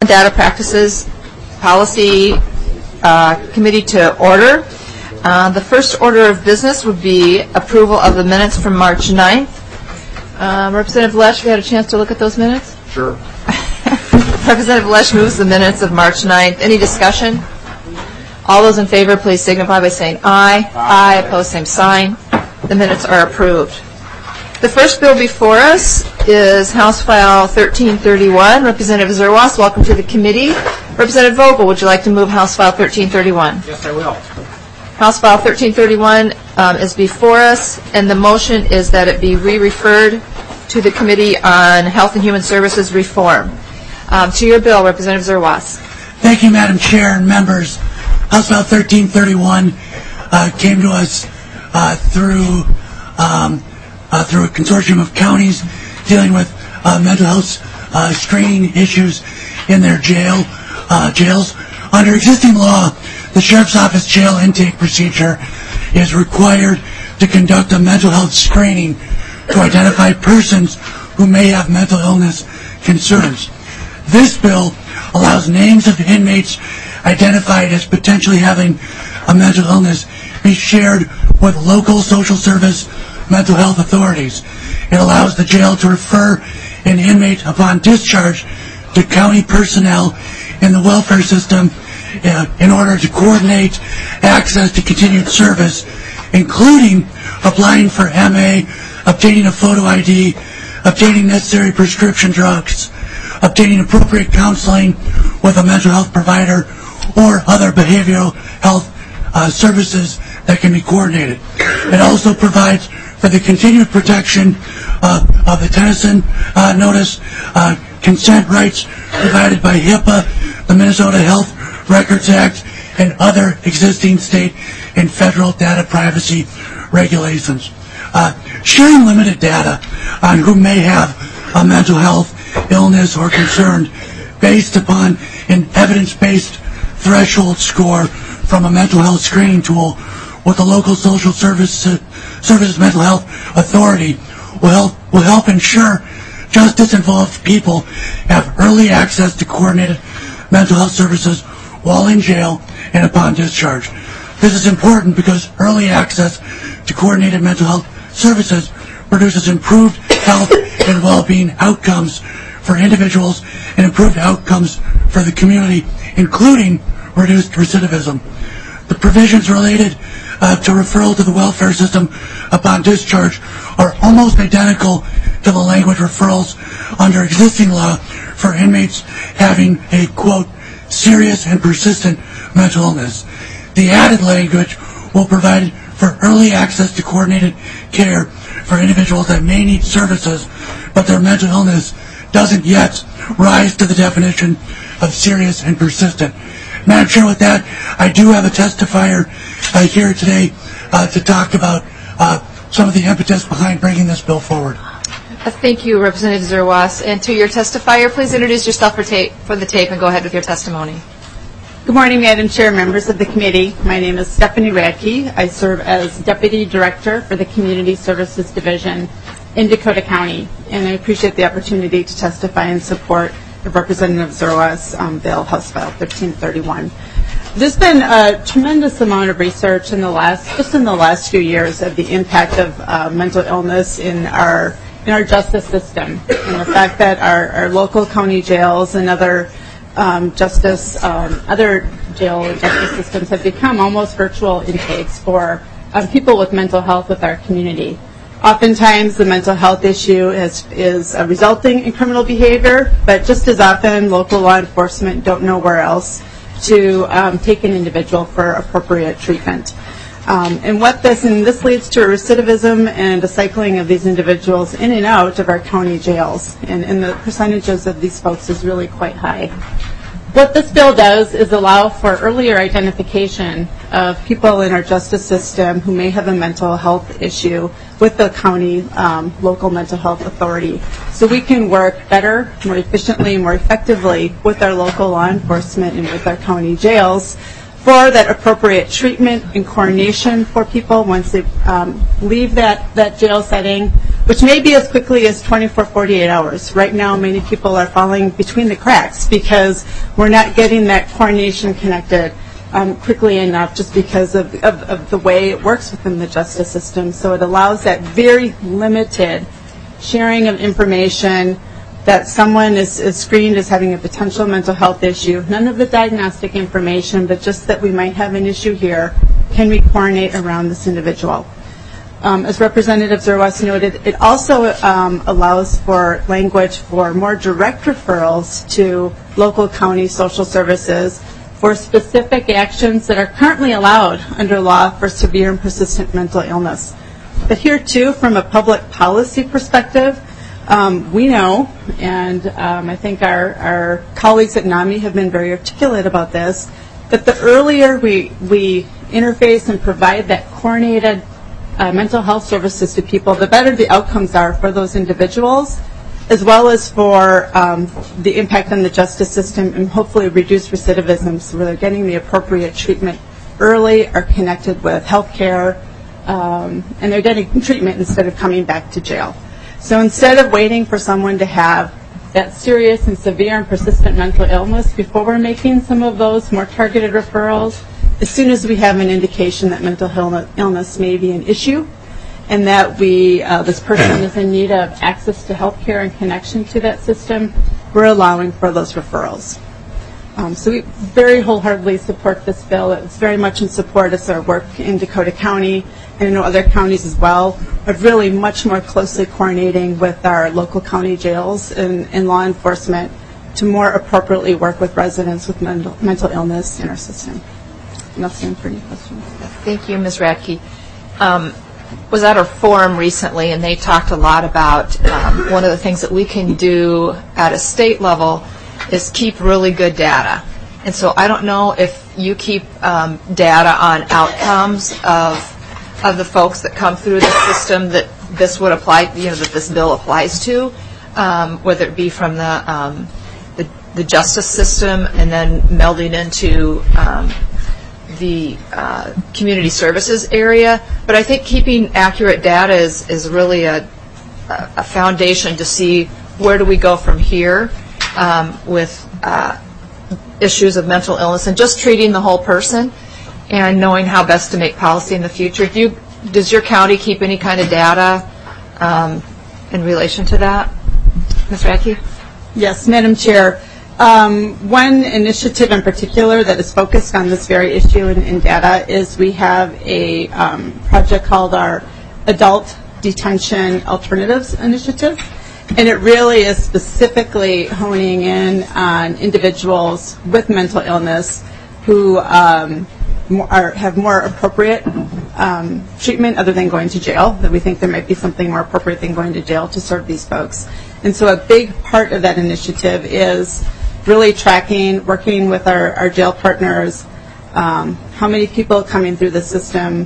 and Data Practices Policy Committee to order. The first order of business would be approval of the minutes from March 9th. Representative Lesh, have you had a chance to look at those minutes? Sure. Representative Lesh moves the minutes of March 9th. Any discussion? All those in favor, please signify by saying aye. Aye. Opposed, same sign. The minutes are approved. The first bill before us is House File 1331. Representative Zerwas, welcome to the committee. Representative Vogel, would you like to move House File 1331? Yes, I will. House File 1331 is before us, and the motion is that it be re-referred to the Committee on Health and Human Services Reform. To your bill, Representative Zerwas. Thank you, Madam Chair and members. House File 1331 came to us through a consortium of counties dealing with mental health screening issues in their jails. Under existing law, the Sheriff's Office jail intake procedure is required to conduct a mental health screening to identify persons who may have mental illness concerns. This bill allows names of inmates identified as potentially having a mental illness be shared with local social service mental health authorities. It allows the jail to refer an inmate upon discharge to county personnel in the welfare system in order to coordinate access to continued service, including applying for MA, obtaining a photo ID, obtaining necessary prescription drugs, obtaining appropriate counseling with a mental health provider, or other behavioral health services that can be coordinated. It also provides for the continued protection of the Tennyson Notice, consent rights provided by HIPAA, the Minnesota Health Records Act, and other existing state and federal data privacy regulations. Sharing limited data on who may have a mental health illness or concern based upon an evidence-based threshold score from a mental health screening tool with a local social services mental health authority will help ensure justice-involved people have early access to coordinated mental health services while in jail and upon discharge. This is important because early access to coordinated mental health services produces improved health and well-being outcomes for individuals and improved outcomes for the community, including reduced recidivism. The provisions related to referral to the welfare system upon discharge are almost identical to the language referrals under existing law for inmates having a, quote, serious and persistent mental illness. The added language will provide for early access to coordinated care for individuals that may need services, but their mental illness doesn't yet rise to the definition of serious and persistent. Madam Chair, with that, I do have a testifier here today to talk about some of the impetus behind bringing this bill forward. Thank you, Representative Zerwas. And to your testifier, please introduce yourself for the tape and go ahead with your testimony. Good morning, Madam Chair, members of the committee. My name is Stephanie Radke. I serve as Deputy Director for the Community Services Division in Dakota County, and I appreciate the opportunity to testify in support of Representative Zerwas' bill, House File 1331. There's been a tremendous amount of research in the last few years of the impact of mental illness in our justice system, and the fact that our local county jails and other other jail and justice systems have become almost virtual intakes for people with mental health with our community. Oftentimes, the mental health issue is resulting in criminal behavior, but just as often, local law enforcement don't know where else to take an individual for appropriate treatment. And this leads to a recidivism and a cycling of these individuals in and out of our county jails, and the percentages of these folks is really quite high. What this bill does is allow for earlier identification of people in our justice system who may have a mental health issue with the county local mental health authority. So we can work better, more efficiently, more effectively with our local law enforcement and with our county jails for that appropriate treatment and coordination for people once they leave that jail setting which may be as quickly as 24, 48 hours. Right now, many people are falling between the cracks because we're not getting that coordination connected quickly enough just because of the way it works within the justice system. So it allows that very limited sharing of information that someone is screened as having a potential mental health issue. None of the diagnostic information, but just that we might have an issue here. Can we coordinate around this individual? As Representative Zerwas noted, it also allows for language for more direct referrals to local county social services for specific actions that are currently allowed under law for severe and persistent mental illness. But here, too, from a public policy perspective, we know, and I think our colleagues at NAMI have been very articulate about this, that the earlier we interface and provide that coordinated mental health services to people, the better the outcomes are for those individuals, as well as for the impact on the justice system and hopefully reduce recidivism so they're getting the appropriate treatment early, are connected with health care, and they're getting treatment instead of coming back to jail. So instead of waiting for someone to have that serious and severe and persistent mental illness before we're making some of those more targeted referrals, as soon as we have an indication that mental illness may be an issue and that this person is in need of access to health care and connection to that system, we're allowing for those referrals. So we very wholeheartedly support this bill. It's very much in support of our work in Dakota County and in other counties as well, of really much more closely coordinating with our local county jails and law enforcement to more appropriately work with residents with mental illness in our system. And I'll stand for any questions. Thank you, Ms. Radke. Was at a forum recently, and they talked a lot about one of the things that we can do at a state level is keep really good data. And so I don't know if you keep data on outcomes of the folks that come through the system that this would apply, that this bill applies to, whether it be from the justice system and then melding into the community services area. But I think keeping accurate data is really a foundation to see where do we go from here with issues of mental illness and just treating the whole person and knowing how best to make policy in the future. Does your county keep any kind of data in relation to that? Ms. Radke? Yes, Madam Chair. One initiative in particular that is focused on this very issue in data is we have a project called our Adult Detention Alternatives Initiative. And it really is specifically honing in on individuals with mental illness who have more appropriate treatment other than going to jail, that we think there might be something more appropriate than going to jail to serve these folks. And so a big part of that initiative is really tracking, working with our jail partners, how many people coming through the system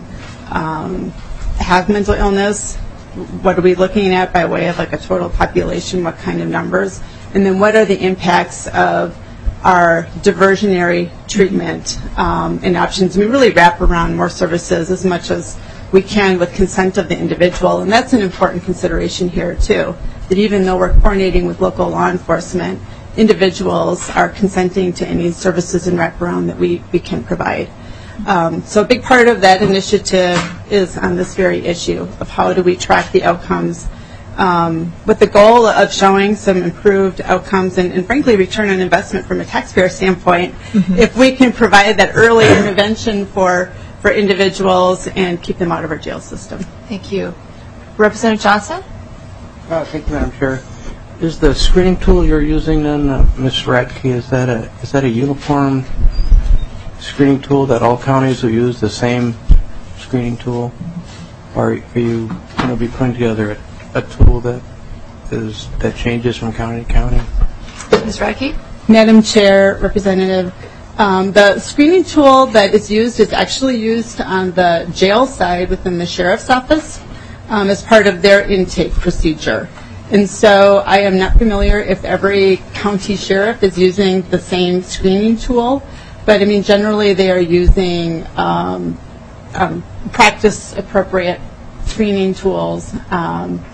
have mental illness, what are we looking at by way of like a total population, what kind of numbers, and then what are the impacts of our diversionary treatment and options. We really wrap around more services as much as we can with consent of the individual, and that's an important consideration here too, that even though we're coordinating with local law enforcement, individuals are consenting to any services and wraparound that we can provide. So a big part of that initiative is on this very issue of how do we track the outcomes with the goal of showing some improved outcomes and frankly return on investment from a taxpayer standpoint if we can provide that early intervention for individuals and keep them out of our jail system. Thank you. Representative Johnson? Thank you, Madam Chair. Is the screening tool you're using then, Ms. Radke, is that a uniform screening tool that all counties will use the same screening tool? Or are you going to be putting together a tool that changes from county to county? Ms. Radke? Madam Chair, Representative, the screening tool that is used is actually used on the jail side within the sheriff's office as part of their intake procedure. And so I am not familiar if every county sheriff is using the same screening tool, but I mean generally they are using practice-appropriate screening tools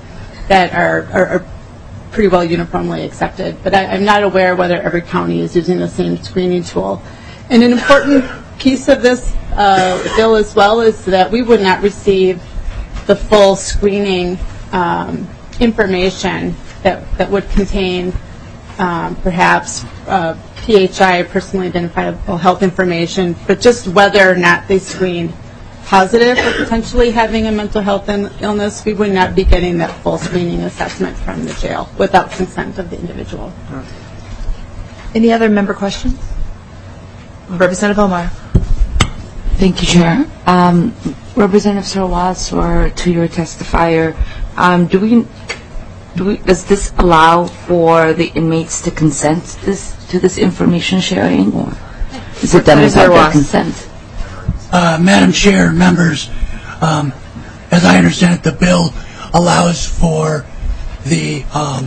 that are pretty well uniformly accepted. But I'm not aware whether every county is using the same screening tool. And an important piece of this bill as well is that we would not receive the full screening information that would contain perhaps PHI, personally identifiable health information, but just whether or not they screened positive for potentially having a mental health illness. We would not be getting that full screening assessment from the jail without consent of the individual. Any other member questions? Representative Omar. Thank you, Chair. Representative Zerwas, or to your testifier, does this allow for the inmates to consent to this information sharing, or is it done without their consent? Madam Chair, members, as I understand it, the bill allows for the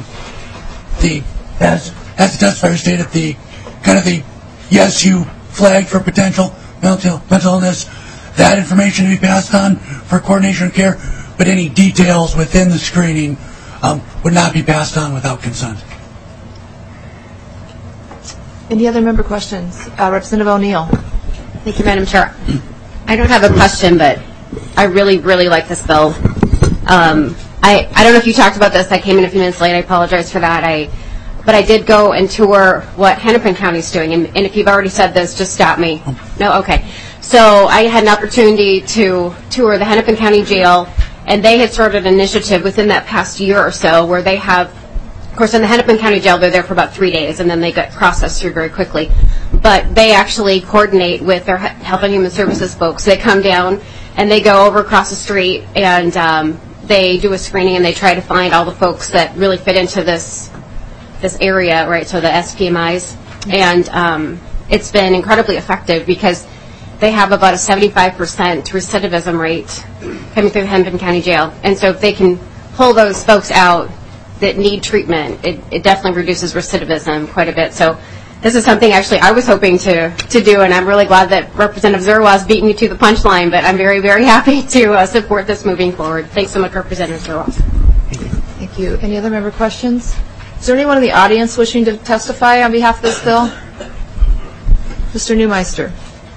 as the testifier stated, the yes, you flagged for potential mental illness, that information to be passed on for coordination of care, but any details within the screening would not be passed on without consent. Any other member questions? Representative O'Neill. Thank you, Madam Chair. I don't have a question, but I really, really like this bill. I don't know if you talked about this. I came in a few minutes late. I apologize for that. But I did go and tour what Hennepin County is doing. And if you've already said this, just stop me. No? Okay. So I had an opportunity to tour the Hennepin County Jail, and they had started an initiative within that past year or so where they have, of course, in the Hennepin County Jail, they're there for about 3 days, and then they get processed through very quickly. But they actually coordinate with their Health and Human Services folks. They come down, and they go over across the street, and they do a screening, and they try to find all the folks that really fit into this area, right, so the SPMIs. And it's been incredibly effective because they have about a 75% recidivism rate coming through the Hennepin County Jail. And so if they can pull those folks out that need treatment, it definitely reduces recidivism quite a bit. So this is something actually I was hoping to do, and I'm really glad that Representative Zerwas beat me to the punchline, but I'm very, very happy to support this moving forward. Thanks so much, Representative Zerwas. Thank you. Any other member questions? Is there anyone in the audience wishing to testify on behalf of this bill? Mr. Neumeister.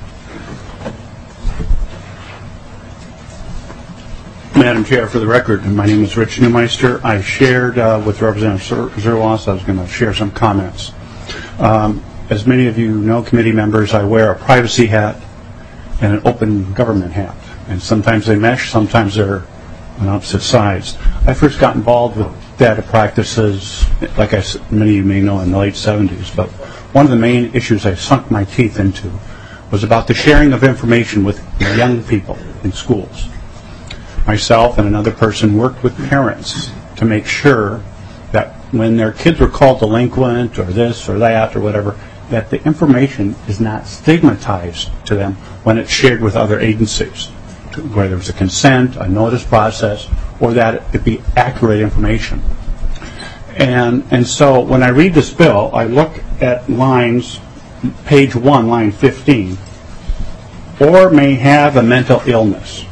Madam Chair, for the record, my name is Rich Neumeister. I shared with Representative Zerwas, I was going to share some comments. As many of you know, committee members, I wear a privacy hat and an open government hat. And sometimes they mesh, sometimes they're on opposite sides. I first got involved with data practices, like many of you may know, in the late 70s. But one of the main issues I sunk my teeth into was about the sharing of information with young people in schools. Myself and another person worked with parents to make sure that when their kids were called delinquent or this or that or whatever, that the information is not stigmatized to them when it's shared with other agencies, where there was a consent, a notice process, or that it be accurate information. And so when I read this bill, I look at lines, page 1, line 15, or may have a mental illness.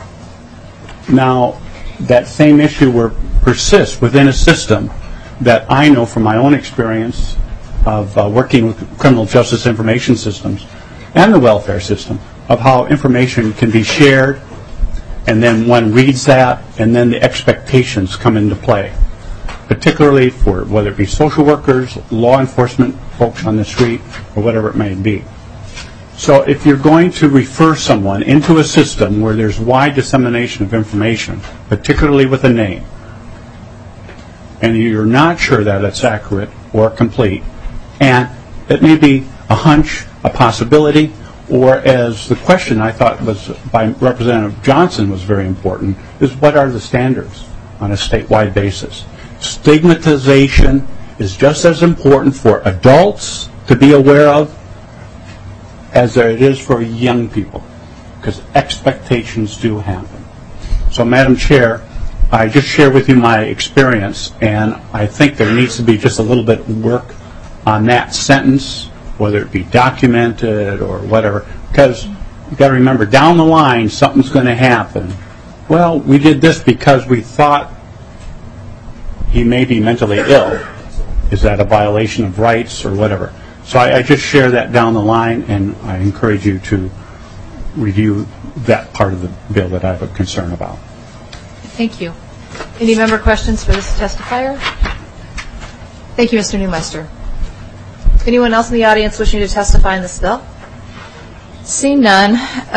Now, that same issue persists within a system that I know from my own experience of working with criminal justice information systems and the welfare system, of how information can be shared, and then one reads that, and then the expectations come into play, particularly for whether it be social workers, law enforcement folks on the street, or whatever it may be. So if you're going to refer someone into a system where there's wide dissemination of information, particularly with a name, and you're not sure that it's accurate or complete, and it may be a hunch, a possibility, or as the question I thought was by Representative Johnson was very important, is what are the standards on a statewide basis? Stigmatization is just as important for adults to be aware of as it is for young people, because expectations do happen. So, Madam Chair, I just share with you my experience, and I think there needs to be just a little bit of work on that sentence, whether it be documented or whatever, because you've got to remember, down the line, something's going to happen. Well, we did this because we thought he may be mentally ill. Is that a violation of rights or whatever? So I just share that down the line, and I encourage you to review that part of the bill that I have a concern about. Thank you. Any member questions for this testifier? Thank you, Mr. Newmeister. Anyone else in the audience wishing to testify in this bill? Seeing none,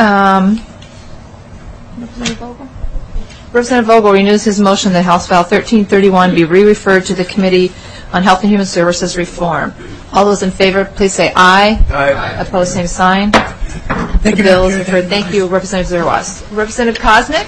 Representative Vogel renews his motion that House File 1331 be re-referred to the Committee on Health and Human Services Reform. All those in favor, please say aye. Aye. Opposed, same sign. Thank The you, bill Madam is Chair. referred. Thank you, Representative Zerwas. Representative Koznick?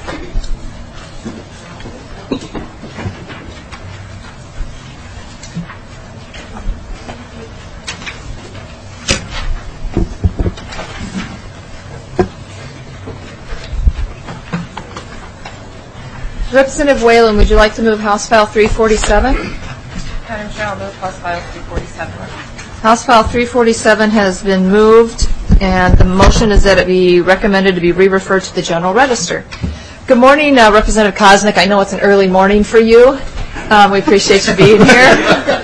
Representative Whalen, would you like to move House File 347? Madam Chair, I'll move House File 347. House File 347 has been moved, and the motion is that it be recommended to be re-referred to the General Register. Good morning, Representative Koznick. I know it's an early morning for you. We appreciate you being here.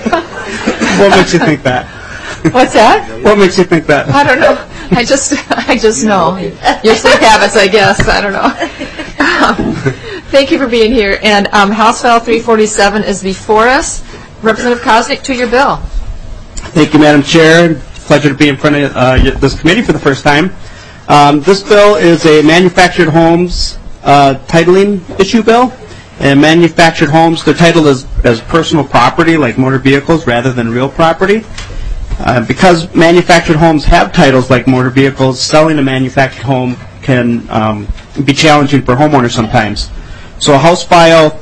What makes you think that? What's that? What makes you think that? I don't know. I just know. Your sleep habits, I guess. I don't know. Thank you for being here. And House File 347 is before us. Representative Koznick, to your bill. Thank you, Madam Chair. Pleasure to be in front of this committee for the first time. This bill is a manufactured homes titling issue bill. And manufactured homes, they're titled as personal property, like motor vehicles, rather than real property. Because manufactured homes have titles like motor vehicles, selling a manufactured home can be challenging for homeowners sometimes. So House File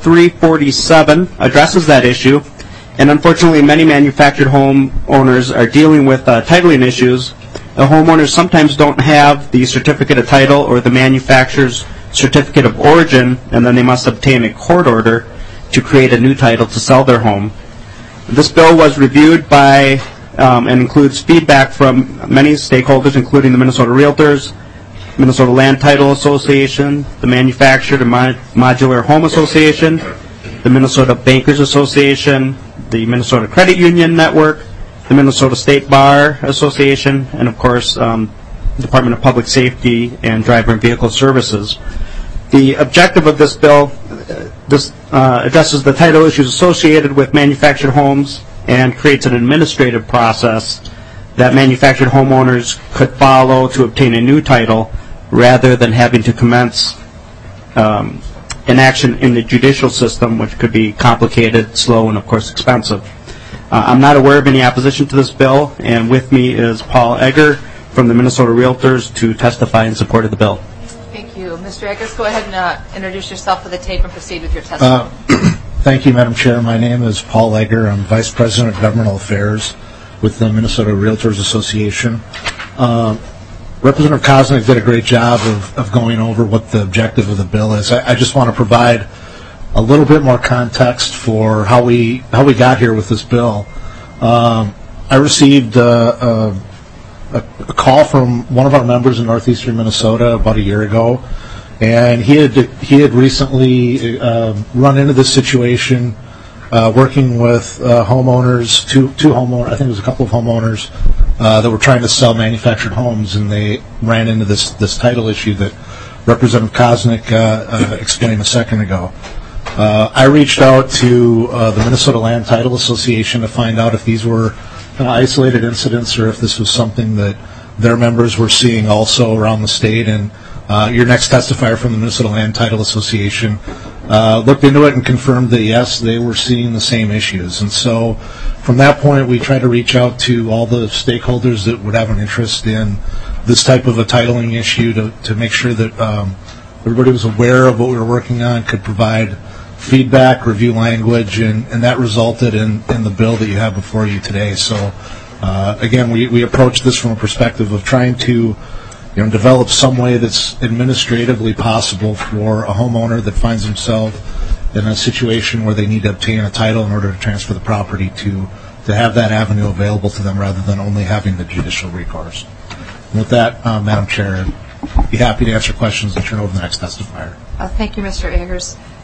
347 addresses that issue, and unfortunately many manufactured home owners are dealing with titling issues. The homeowners sometimes don't have the certificate of title or the manufacturer's certificate of origin, and then they must obtain a court order to create a new title to sell their home. This bill was reviewed by and includes feedback from many stakeholders, including the Minnesota Realtors, Minnesota Land Title Association, the Manufactured and Modular Home Association, the Minnesota Bankers Association, the Minnesota Credit Union Network, the Minnesota State Bar Association, and of course, Department of Public Safety and Driver and Vehicle Services. The objective of this bill addresses the title issues associated with manufactured homes and creates an administrative process that manufactured homeowners could follow to obtain a new title rather than having to commence an action in the judicial system, which could be complicated, slow, and of course expensive. I'm not aware of any opposition to this bill, and with me is Paul Egger from the Minnesota Realtors to testify in support of the bill. Thank you. Mr. Eggers, go ahead and introduce yourself for the tape and proceed with your testimony. Thank you, Madam Chair. My name is Paul Egger. I'm Vice President of Governmental Affairs with the Minnesota Realtors Association. Representative Koznick did a great job of going over what the objective of the bill is. I just want to provide a little bit more context for how we got here with this bill. I received a call from one of our members in northeastern Minnesota about a year ago, and he had recently run into this situation working with homeowners, two homeowners, I think it was a couple of homeowners that were trying to sell manufactured homes, and they ran into this title issue that Representative Koznick explained a second ago. I reached out to the Minnesota Land Title Association to find out if these were isolated incidents or if this was something that their members were seeing also around the state. And your next testifier from the Minnesota Land Title Association looked into it and confirmed that, yes, they were seeing the same issues. And so from that point, we tried to reach out to all the stakeholders that would have an interest in this type of a titling issue to make sure that everybody was aware of what we were working on, could provide feedback, review language, and that resulted in the bill that you have before you today. So again, we approached this from a perspective of trying to develop some way that's administratively possible for a homeowner that finds himself in a situation where they need to obtain a title in order to transfer the property to have that avenue available to them rather than only having the judicial recourse. And with that, Madam Chair, I'd be happy to answer questions and turn over the next testifier. Thank you, Mr. Eggers.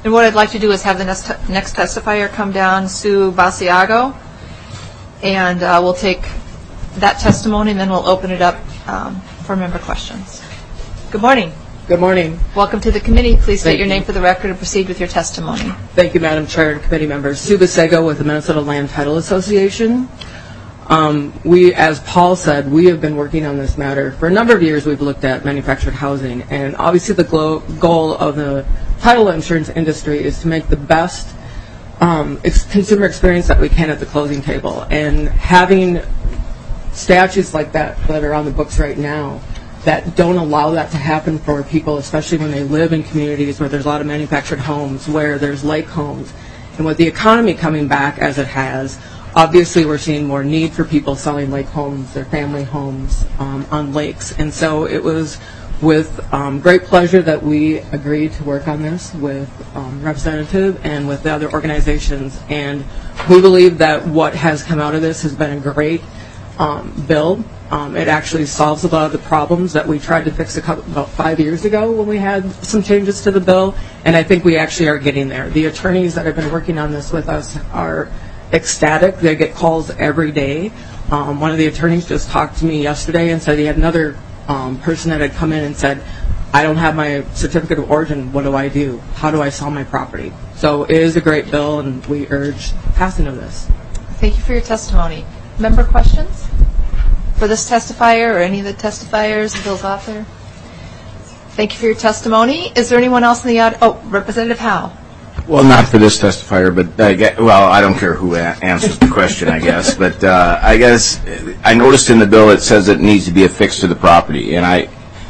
And what I'd like to do is have the next testifier come down, Sue Basiago, and we'll take that testimony, and then we'll open it up for member questions. Good morning. Good morning. Welcome to the committee. Please state your name for the record and proceed with your testimony. Thank you, Madam Chair and committee members. Sue Basiago with the Minnesota Land Title Association. We, as Paul said, we have been working on this matter. For a number of years, we've looked at manufactured housing, and obviously the goal of the title insurance industry is to make the best consumer experience that we can at the closing table. And having statutes like that are on the books right now that don't allow that to happen for people, especially when they live in communities where there's a lot of manufactured homes, where there's lake homes. And with the economy coming back as it has, obviously we're seeing more need for people selling lake homes, their family homes on lakes. And so it was with great pleasure that we agreed to work on this with Representative and with the other organizations. And we believe that what has come out of this has been a great bill. It actually solves a lot of the problems that we tried to fix about 5 years ago when we had some changes to the bill, and I think we actually are getting there. The attorneys that have been working on this with us are ecstatic. They get calls every day. One of the attorneys just talked to me yesterday and said he had another person that had come in and said, I don't have my certificate of origin. What do I do? How do I sell my property? So it is a great bill, and we urge passing of this. Thank you for your testimony. Member questions for this testifier or any of the testifiers, the bill's author? Thank you for your testimony. Is there anyone else in the audience? Oh, Representative Howe. Well, not for this testifier, but I don't care who answers the question, I guess. But I guess I noticed in the bill it says it needs to be affixed to the property, and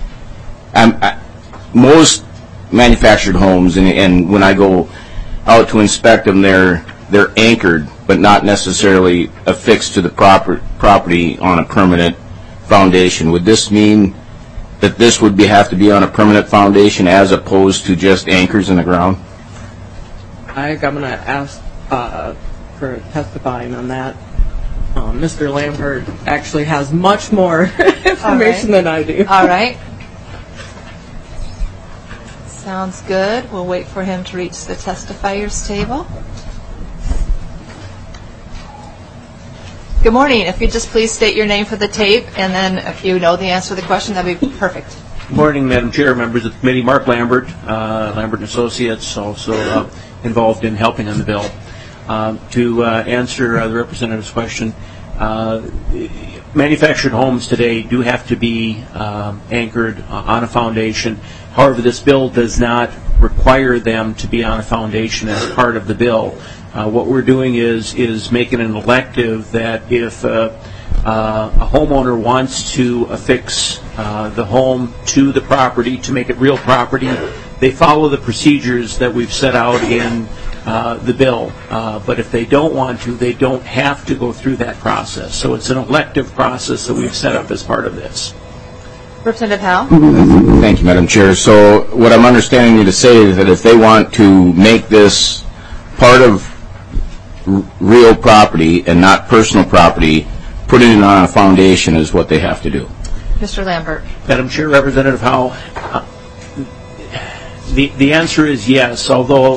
most manufactured homes, and when I go out to inspect them, they're anchored, but not necessarily affixed to the property on a permanent foundation. Would this mean that this would have to be on a permanent foundation as opposed to just anchors in the ground? I'm going to ask for testifying on that. Mr. Lambert actually has much more information than I do. All right. Sounds good. We'll wait for him to reach the testifier's table. Good morning. If you'd just please state your name for the tape, and then if you know the answer to the question, that'd be perfect. Good morning, Madam Chair, members of the committee. Mark Lambert, Lambert & Associates, also involved in helping on the bill. To answer the representative's question, manufactured homes today do have to be anchored on a foundation. However, this bill does not require them to be on a foundation as part of the bill. What we're doing is making an elective that if a homeowner wants to affix the home to the property to make it real property, they follow the procedures that we've set out in the bill. But if they don't want to, they don't have to go through that process. So it's an elective process that we've set up as part of this. Representative Howe? Thank you, Madam Chair. So what I'm understanding you to say is that if they want to make this part of real property and not personal property, putting it on a foundation is what they have to do. Mr. Lambert. Madam Chair, Representative Howe, the answer is yes, although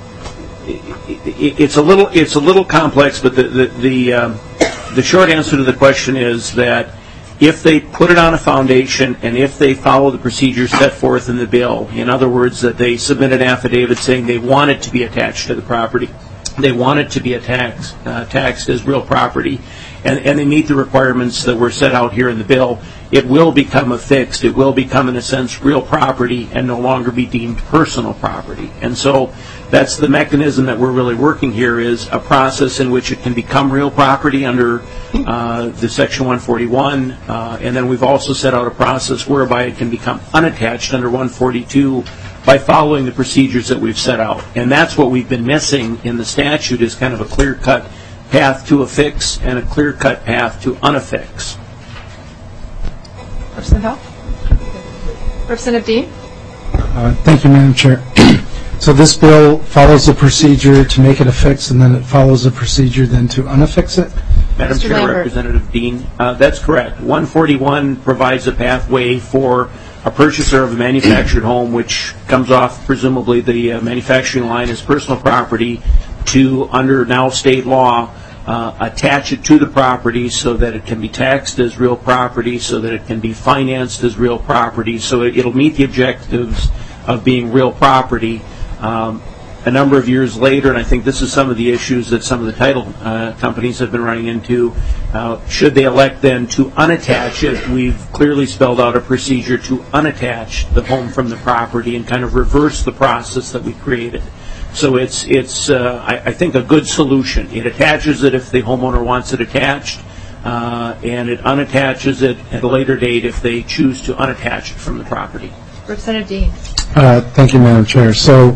it's a little complex, but the short answer to the question is that if they put it on a foundation and if they follow the procedures set forth in the bill, in other words, that they submit an affidavit saying they want it to be attached to the property, they want it to be taxed as real property, and they meet the requirements that were set out here in the bill, it will become affixed. It will become, in a sense, real property and no longer be deemed personal property. And so that's the mechanism that we're really working here, is a process in which it can become real property under the Section 141, and then we've also set out a process whereby it can become unattached under 142 by following the procedures that we've set out. And that's what we've been missing in the statute, is kind of a clear-cut path to affix and a clear-cut path to unaffix. Representative Howe? Representative Dean? Thank you, Madam Chair. So this bill follows the procedure to make it affix, and then it follows the procedure then to unaffix it? Madam Chair, Representative Dean, that's correct. 141 provides a pathway for a purchaser of a manufactured home, which comes off presumably the manufacturing line as personal property, to, under now state law, attach it to the property so that it can be taxed as real property, so that it can be financed as real property, so it'll meet the objectives of being real property. A number of years later, and I think this is some of the issues that some of the title companies have been running into, should they elect then to unattach it, we've clearly spelled out a procedure to unattach the home from the property and kind of reverse the process that we created. So it's I think, a good solution. It attaches it if the homeowner wants it attached, and it unattaches it at a later date if they choose to unattach it from the property. Representative Dean. Thank you, Madam Chair. So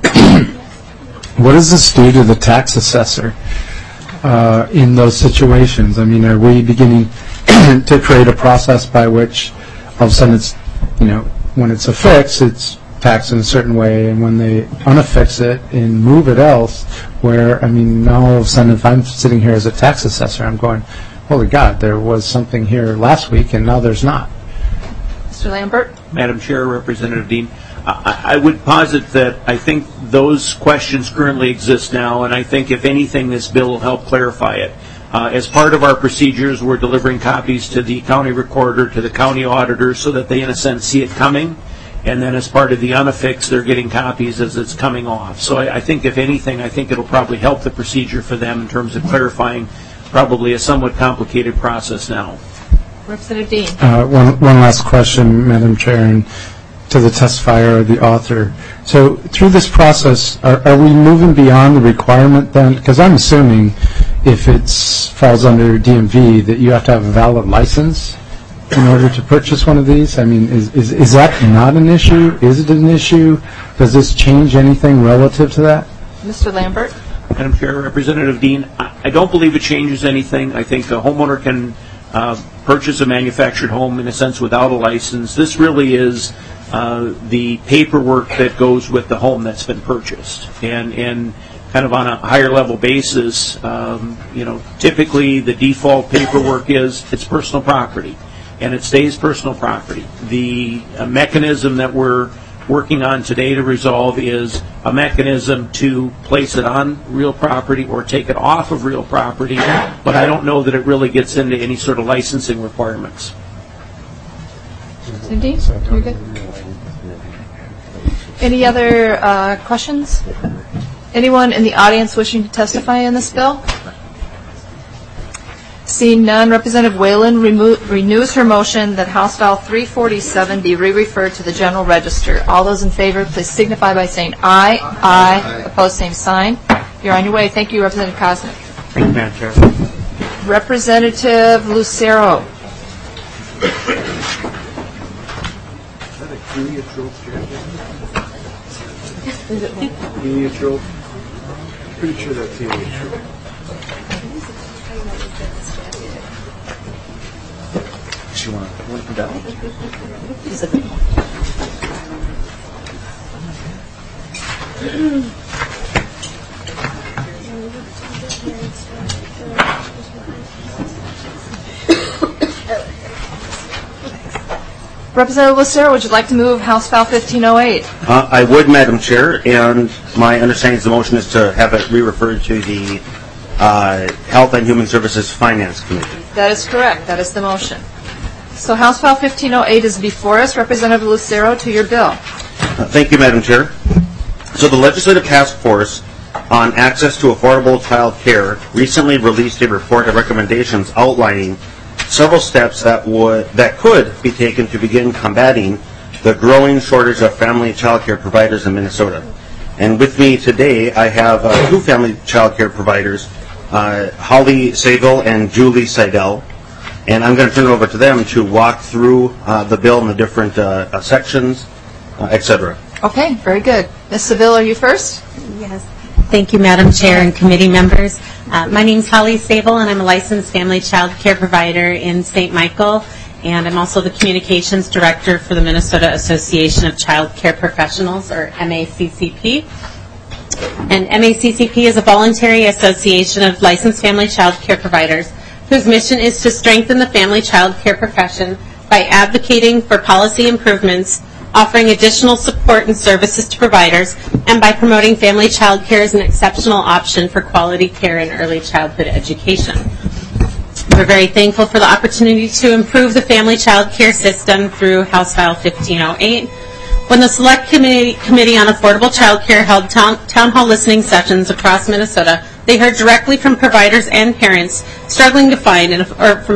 what does this do to the tax assessor in those situations? I mean, are we beginning to create a process by which all of a sudden it's, when it's affixed, it's taxed in a certain way, and when they unaffix it and move it else, where, now all of a sudden if I'm sitting here as a tax assessor, I'm going, holy God, there was something here last week and now there's not. Mr. Lambert? Madam Chair, Representative Dean, I would posit that I think those questions currently exist now, and I think, if anything, this bill will help clarify it. As part of our procedures, we're delivering copies to the county recorder, to the county auditor, so that they, in a sense, see it coming. And then as part of the unaffix, they're getting copies as it's coming off. So I think, if anything, I think it'll probably help the procedure for them in terms of clarifying probably a somewhat complicated process now. Representative Dean. One last question, Madam Chair, and to the testifier or the author. So through this process, are we moving beyond the requirement then? Because I'm assuming if it falls under DMV that you have to have a valid license in order to purchase one of these? I mean, is that not an issue? Is it an issue? Does this change anything relative to that? Mr. Lambert? Madam Chair, Representative Dean, I don't believe it changes anything. I think a homeowner can purchase a manufactured home, in a sense, without a license. This really is the paperwork that goes with the home that's been purchased. And kind of on a higher level basis, typically the default paperwork is it's personal property, and it stays personal property. The mechanism that we're working on today to resolve is a mechanism to place it on real property or take it off of real property, but I don't know that it really gets into any sort of licensing requirements. Cindy, you're good? Any other questions? Anyone in the audience wishing to testify in this bill? Seeing none, Representative Whalen renews her motion that House File 347 be re-referred to the General Register. All those in favor, please signify by saying aye. Aye. Opposed, same sign. You're on your way. Thank you, Representative Koznick. Thank you, Madam Chair. Representative Lucero. Is it heliotrope? Pretty sure that's heliotrope. You want to come down? Representative Lucero, would you like to move House File 1508? I would, Madam Chair, and my understanding is the motion is to have it re-referred to the Health and Human Services Finance Committee. That is correct. That is the motion. So House File 1508 is before us. Representative Lucero, to your bill. Thank you, Madam Chair. So the Legislative Task Force on Access to Affordable Child Care recently released a report of recommendations outlining several steps that could be taken to begin combating the growing shortage of family child care providers in Minnesota. And with me today, I have two family child care providers, Holly Saville and Julie Seidel. And I'm going to turn it over to them to walk through the bill in the different sections, et cetera. Okay, very good. Ms. Seville, are you first? Yes. Thank you, Madam Chair and committee members. My name is Holly Saville, and I'm a licensed family child care provider in St. Michael, and I'm also the communications director for the Minnesota Association of Child Care Professionals, or MACCP. And MACCP is a voluntary association of licensed family child care providers whose mission is to strengthen the family child care profession by advocating for policy improvements, offering additional support and services to providers, and by promoting family child care as an exceptional option for quality care and early childhood education. We're very thankful for the opportunity to improve the family child care system through House File 1508. When the Select Committee on Affordable Child Care held town hall listening sessions across Minnesota, they heard directly from providers and parents struggling to find and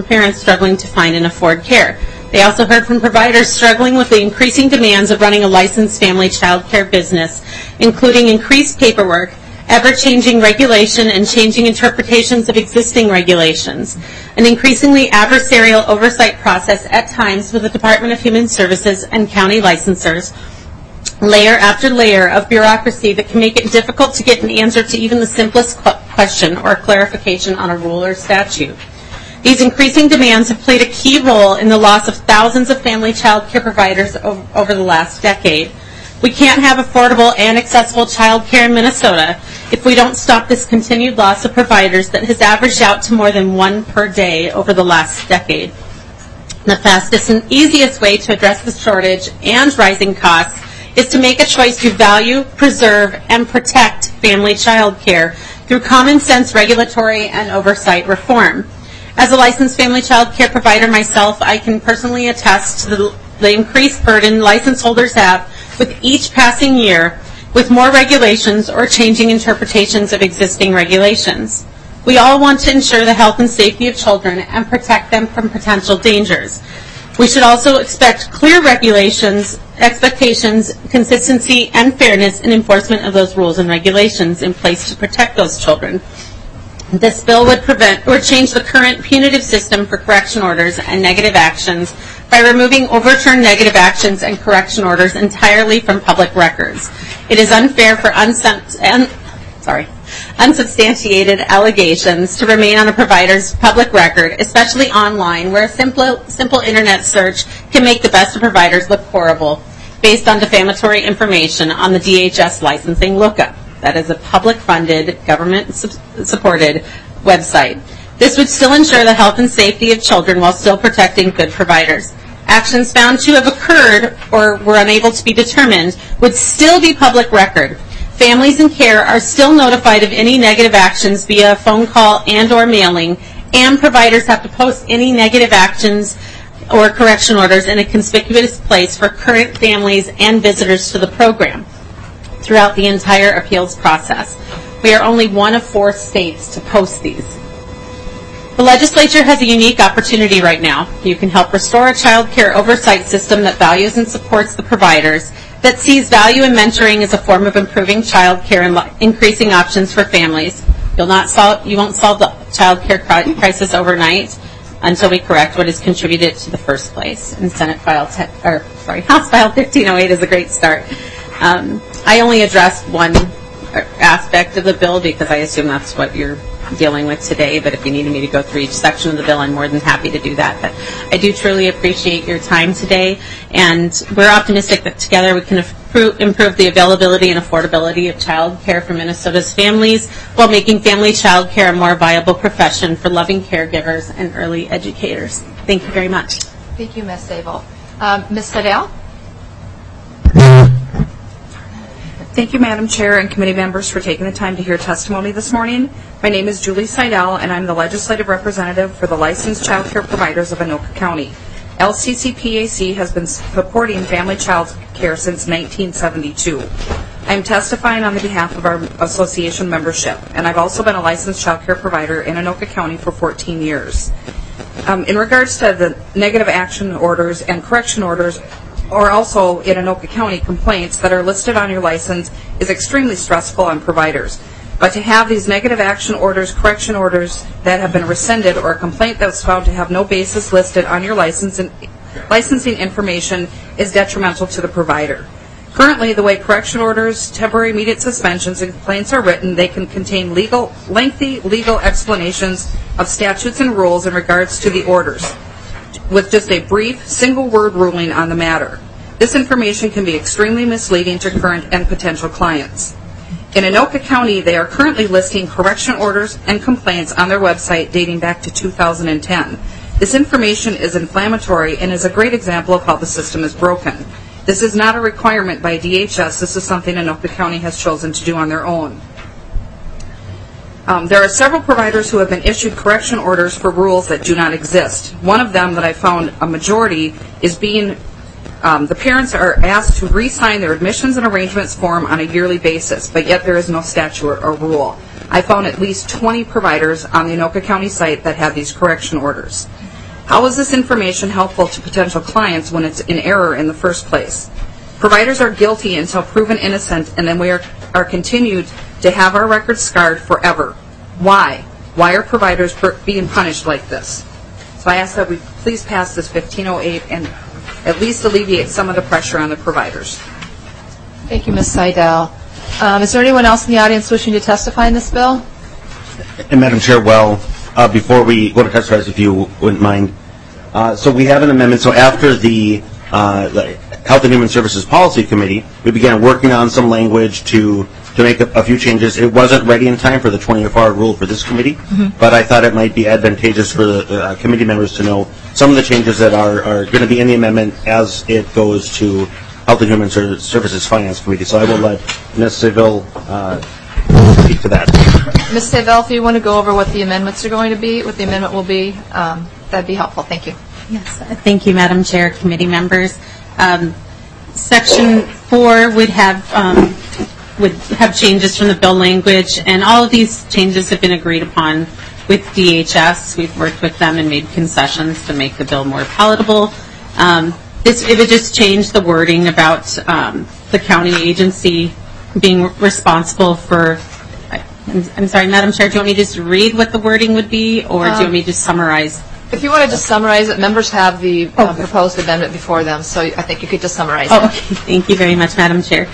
afford care. They also heard from providers struggling with the increasing demands of running a licensed family child care business, including increased paperwork, ever-changing regulation and changing interpretations of existing regulations, an increasingly adversarial oversight process at times with the Department of Human Services and county licensors, layer after layer of bureaucracy that can make it difficult to get an answer to even the simplest question or clarification on a rule or statute. These increasing demands have played a key role in the loss of thousands of family child care providers over the last decade. We can't have affordable and accessible child care in Minnesota if we don't stop this continued loss of providers that has averaged out to more than one per day over the last decade. The fastest and easiest way to address the shortage and rising costs is to make a choice to value, preserve, and protect family child care through common sense regulatory and oversight reform. As a licensed family child care provider myself, I can personally attest to the increased burden license holders have with each passing year with more regulations or changing interpretations of existing regulations. We all want to ensure the health and safety of children and protect them from potential dangers. We should also expect clear regulations, expectations, consistency, and fairness in enforcement of those rules and regulations in place to protect those children. This bill would prevent or change the current punitive system for correction orders and negative actions by removing overturned negative actions and correction orders entirely from public records. It is unfair for unsubstantiated allegations to remain on a provider's public record, especially online, where a simple internet search can make the best of providers look horrible based on defamatory information on the DHS licensing lookup. That is a public-funded, government-supported website. This would still ensure the health and safety of children while still protecting good providers. Actions found to have occurred or were unable to be determined would still be public record. Families in care are still notified of any negative actions via phone call and or mailing, and providers have to post any negative actions or correction orders in a conspicuous place for current families and visitors to the program throughout the entire appeals process. We are only one of 4 states to post these. The legislature has a unique opportunity right now. You can help restore a child care oversight system that values and supports the providers, that sees value in mentoring as a form of improving child care and increasing options for families. You won't solve the child care crisis overnight until we correct what has contributed to the first place. And House File 1508 is a great start. I only addressed one aspect of the bill because I assume that's what you're dealing with today, but if you needed me to go through each section of the bill, I'm more than happy to do that. But I do truly appreciate your time today, and we're optimistic that together we can improve the availability and affordability of child care for Minnesota's families while making family child care a more viable profession for loving caregivers and early educators. Thank you very much. Thank you, Ms. Sable. Ms. Fidel? Thank you, Madam Chair and committee members, for taking the time to hear testimony this morning. My name is Julie Seidel, and I'm the legislative representative for the licensed child care providers of Anoka County. LCCPAC has been supporting family child care since 1972. I'm testifying on the behalf of our association membership, and I've also been a licensed child care provider in Anoka County for 14 years. In regards to the negative action orders and correction orders, or also in Anoka County, complaints that are listed on your license is extremely stressful on providers. But to have these negative action orders, correction orders that have been rescinded, or a complaint that was found to have no basis listed on your licensing information is detrimental to the provider. Currently, the way correction orders, temporary immediate suspensions, and complaints are written, they can contain lengthy legal explanations of statutes and rules in regards to the orders, with just a brief, single-word ruling on the matter. This information can be extremely misleading to current and potential clients. In Anoka County, they are currently listing correction orders and complaints on their website dating back to 2010. This information is inflammatory and is a great example of how the system is broken. This is not a requirement by DHS. This is something Anoka County has chosen to do on their own. There are several providers who have been issued correction orders for rules that do not exist. One of them that I found a majority is the parents are asked to re-sign their admissions and arrangements form on a yearly basis, but yet there is no statute or rule. I found at least 20 providers on the Anoka County site that have these correction orders. How is this information helpful to potential clients when it's in error in the first place? Providers are guilty until proven innocent, and then we are continued to have our records scarred forever. Why? Why are providers being punished like this? So I ask that we please pass this 1508 and at least alleviate some of the pressure on the providers. Thank you, Ms. Seidel. Is there anyone else in the audience wishing to testify in this bill? And Madam Chair, before we go to testify, if you wouldn't mind, so we have an amendment. So after the Health and Human Services Policy Committee, we began working on some language to make a few changes. It wasn't ready in time for the 24-hour rule for this committee, but I thought it might be advantageous for the committee members to know some of the changes that are going to be in the amendment as it goes to Health and Human Services Finance Committee. So I will let Ms. Seville speak to that. Ms. Seville, if you want to go over what the amendments are going to be, what the amendment will be, that'd be helpful. Thank you. Yes, thank you, Madam Chair, committee members. Section 4 would have changes from the bill language, and all of these changes have been agreed upon with DHS. We've worked with them and made concessions to make the bill more palatable. It would just change the wording about the county agency being responsible for. I'm sorry, Madam Chair, do you want me to just read what the wording would be, or do you want me to just summarize? If you want to just summarize it, members have the proposed amendment before them, so I think you could just summarize it. Okay. Thank you very much, Madam Chair.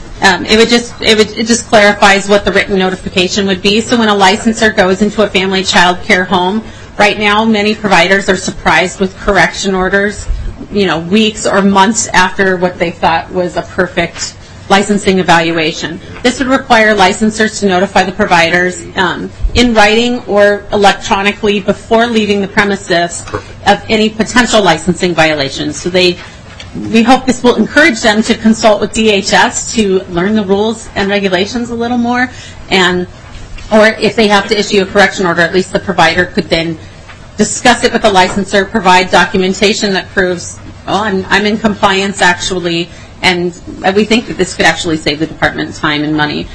It just clarifies what the written notification would be. So when a licensor goes into a family child care home, right now many providers are surprised with correction orders, weeks or months after what they thought was a perfect licensing evaluation. This would require licensors to notify the providers in writing or electronically before leaving the premises of any potential licensing violations. So we hope this will encourage them to consult with DHS to learn the rules and regulations a little more, or if they have to issue a correction order, at least the provider could then discuss it with the licensor, provide documentation that proves, I'm in compliance actually, and we think that this could actually save the department time and money.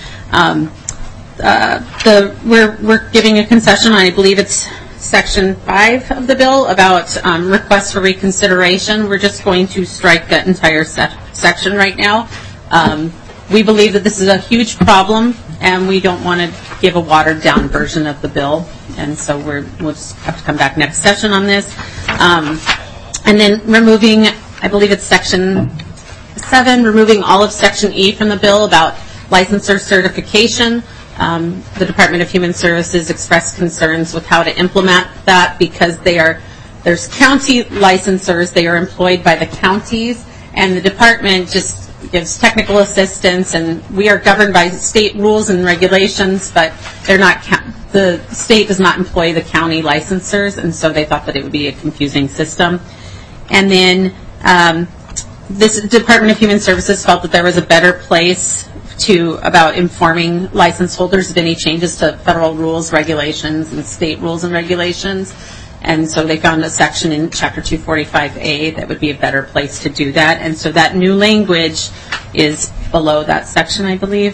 We're giving a concession, I believe it's Section 5 of the bill about requests for reconsideration. We're just going to strike that entire section right now. We believe that this is a huge problem, and we don't want to give a watered-down version of the bill, and so we'll just have to come back next session on this. And then removing, I believe it's Section 7, removing all of Section E from the bill about licensor certification. The Department of Human Services expressed concerns with how to implement that because there's county licensors, they are employed by the counties, and the department just gives technical assistance, and we are governed by state rules and regulations, but the state does not employ the county licensors, and so they thought that it would be a confusing system. And then this Department of Human Services felt that there was a better place about informing license holders of any changes to federal rules, regulations, and state rules and regulations. And so they found a section in Chapter 245A that would be a better place to do that. And so that new language is below that section, I believe.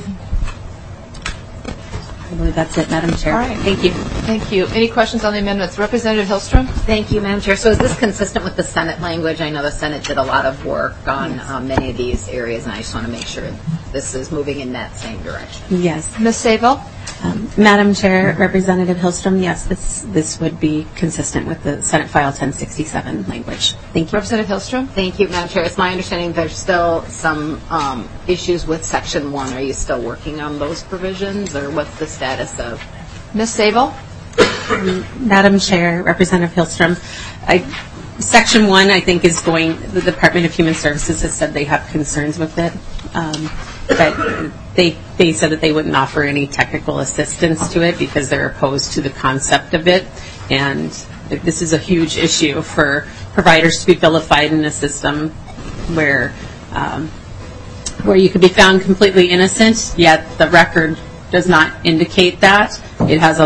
I believe that's it, Madam Chair. All right. Thank you. Thank you. Any questions on the amendments? Representative Hillstrom? Thank you, Madam Chair. So is this consistent with the Senate language? I know the Senate did a lot of work on many of these areas, and I just want to make sure this is moving in that same direction. Yes. Ms. Sable? Madam Chair, Representative Hillstrom, yes, this would be consistent with the Senate File 1067 language. Thank you. Representative Hillstrom? Thank you, Madam Chair. It's my understanding there's still some issues with Section 1. Are you still working on those provisions, or what's the status of? Ms. Sable? Madam Chair, Representative Hillstrom, Section 1, I think, the Department of Human Services has said they have concerns with it. But they said that they wouldn't offer any technical assistance to it because they're opposed to the concept of it. And this is a huge issue for providers to be vilified in a system where you could be found completely innocent, yet the record does not indicate that. It has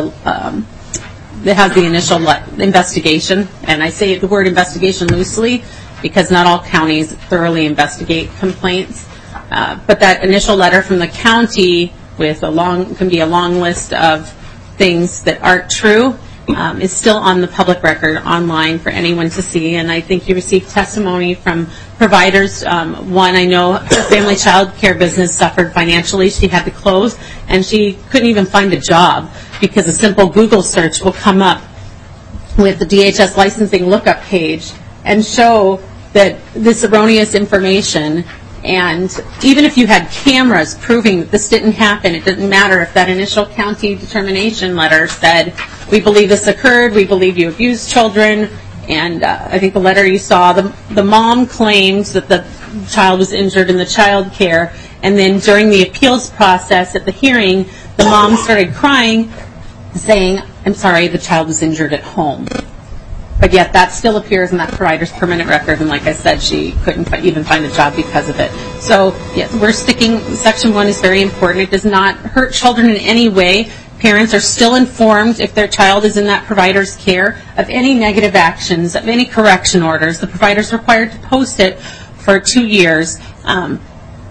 the initial investigation, and I say the word investigation loosely because not all counties thoroughly investigate complaints. But that initial letter from the county with can be a long list of things that aren't true is still on the public record online for anyone to see. And I think you received testimony from providers. One, I know her family child care business suffered financially. She had to close, and she couldn't even find a job because a simple Google search will come up with the DHS licensing lookup page and show that this erroneous information. And even if you had cameras proving that this didn't happen, it didn't matter if that initial county determination letter said, we believe this occurred, we believe you abused children, and I think the letter you saw, the mom claimed that the child was injured in the child care, and then during the appeals process at the hearing, the mom started crying, saying, I'm sorry, the child was injured at home. But yet that still appears in that provider's permanent record, and like I said, she couldn't even find a job because of it. So yes, we're sticking, Section 1 is very important. It does not hurt children in any way. Parents are still informed if their child is in that provider's care of any negative actions, of any correction orders. The provider is required to post it for 2 years. And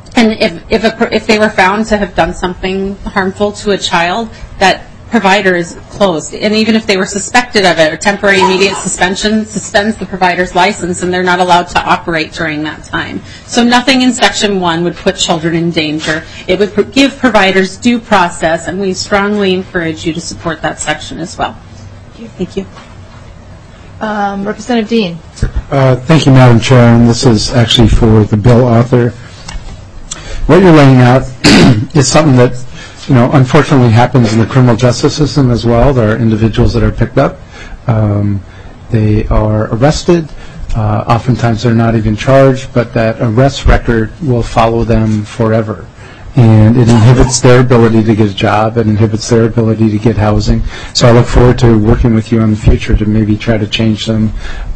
if they were found to have done something harmful to a child, that provider is closed. And even if they were suspected of it, a temporary immediate suspension suspends the provider's license, and they're not allowed to operate during that time. So nothing in Section 1 would put children in danger. It would give providers due process, and we strongly encourage you to support that section as well. Thank you. Representative Dean. Thank you, Madam Chair, and this is actually for the bill author. What you're laying out is something that unfortunately happens in the criminal justice system as well. There are individuals that are picked up. They are arrested. Oftentimes they're not even charged, but that arrest record will follow them forever. And it inhibits their ability to get a job. It inhibits their ability to get housing. So I look forward to working with you in the future to maybe try to change some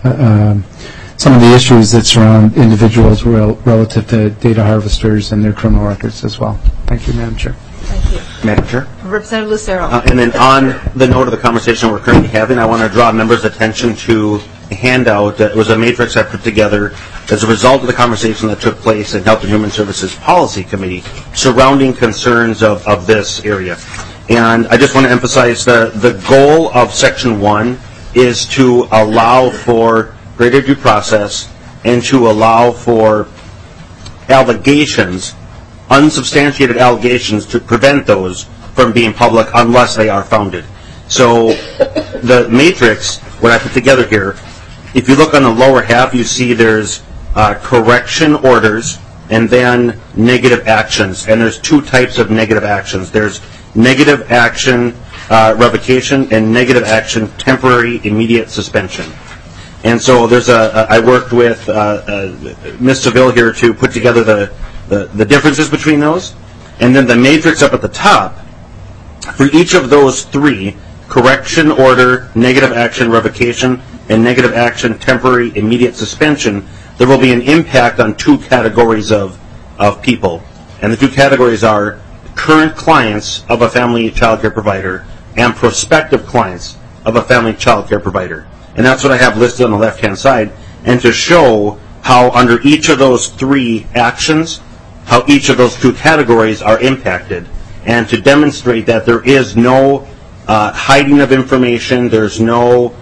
of the issues that surround individuals relative to data harvesters and their criminal records as well. Thank you, Madam Chair. Thank you. Madam Chair? Representative Lucero. And then on the note of the conversation we're currently having, I want to draw members' attention to a handout. It was a matrix I put together as a result of the conversation that took place in Health and Human Services Policy Committee surrounding concerns of this area. And I just want to emphasize the goal of Section 1 is to allow for greater due process and to allow for allegations, unsubstantiated allegations, to prevent those from being public unless they are founded. So the matrix, what I put together here, if you look on the lower half, you see there's correction orders and then negative actions. And there's two types of negative actions. There's negative action revocation and negative action temporary immediate suspension. And so there's I worked with Ms. Seville here to put together the differences between those. And then the matrix up at the top, for each of those three, correction order, negative action revocation, and negative action temporary immediate suspension, there will be an impact on two categories of people. And the two categories are current clients of a family child care provider and prospective clients of a family child care provider. And that's what I have listed on the left-hand side. And to show how under each of those three actions, how each of those two categories are impacted, and to demonstrate that there is no hiding of information, there's no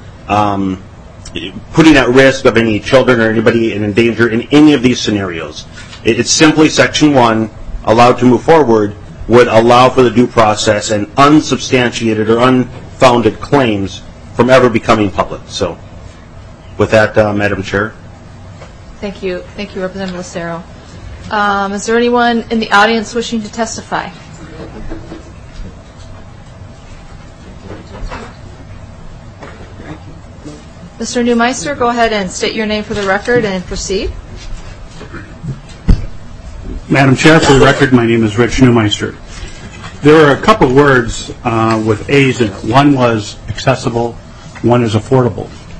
putting at risk of any children or anybody in danger in any of these scenarios. It's simply Section 1, allowed to move forward, would allow for the due process and unsubstantiated or unfounded claims from ever becoming public. So with that, Madam Chair. Thank you. Thank you, Representative Lucero. Is there anyone in the audience wishing to testify? Mr. Neumeister, go ahead and state your name for the record and proceed. Madam Chair, for the record, my name is Rich Neumeister. There are a couple words with A's in it. One was accessible, one is affordable.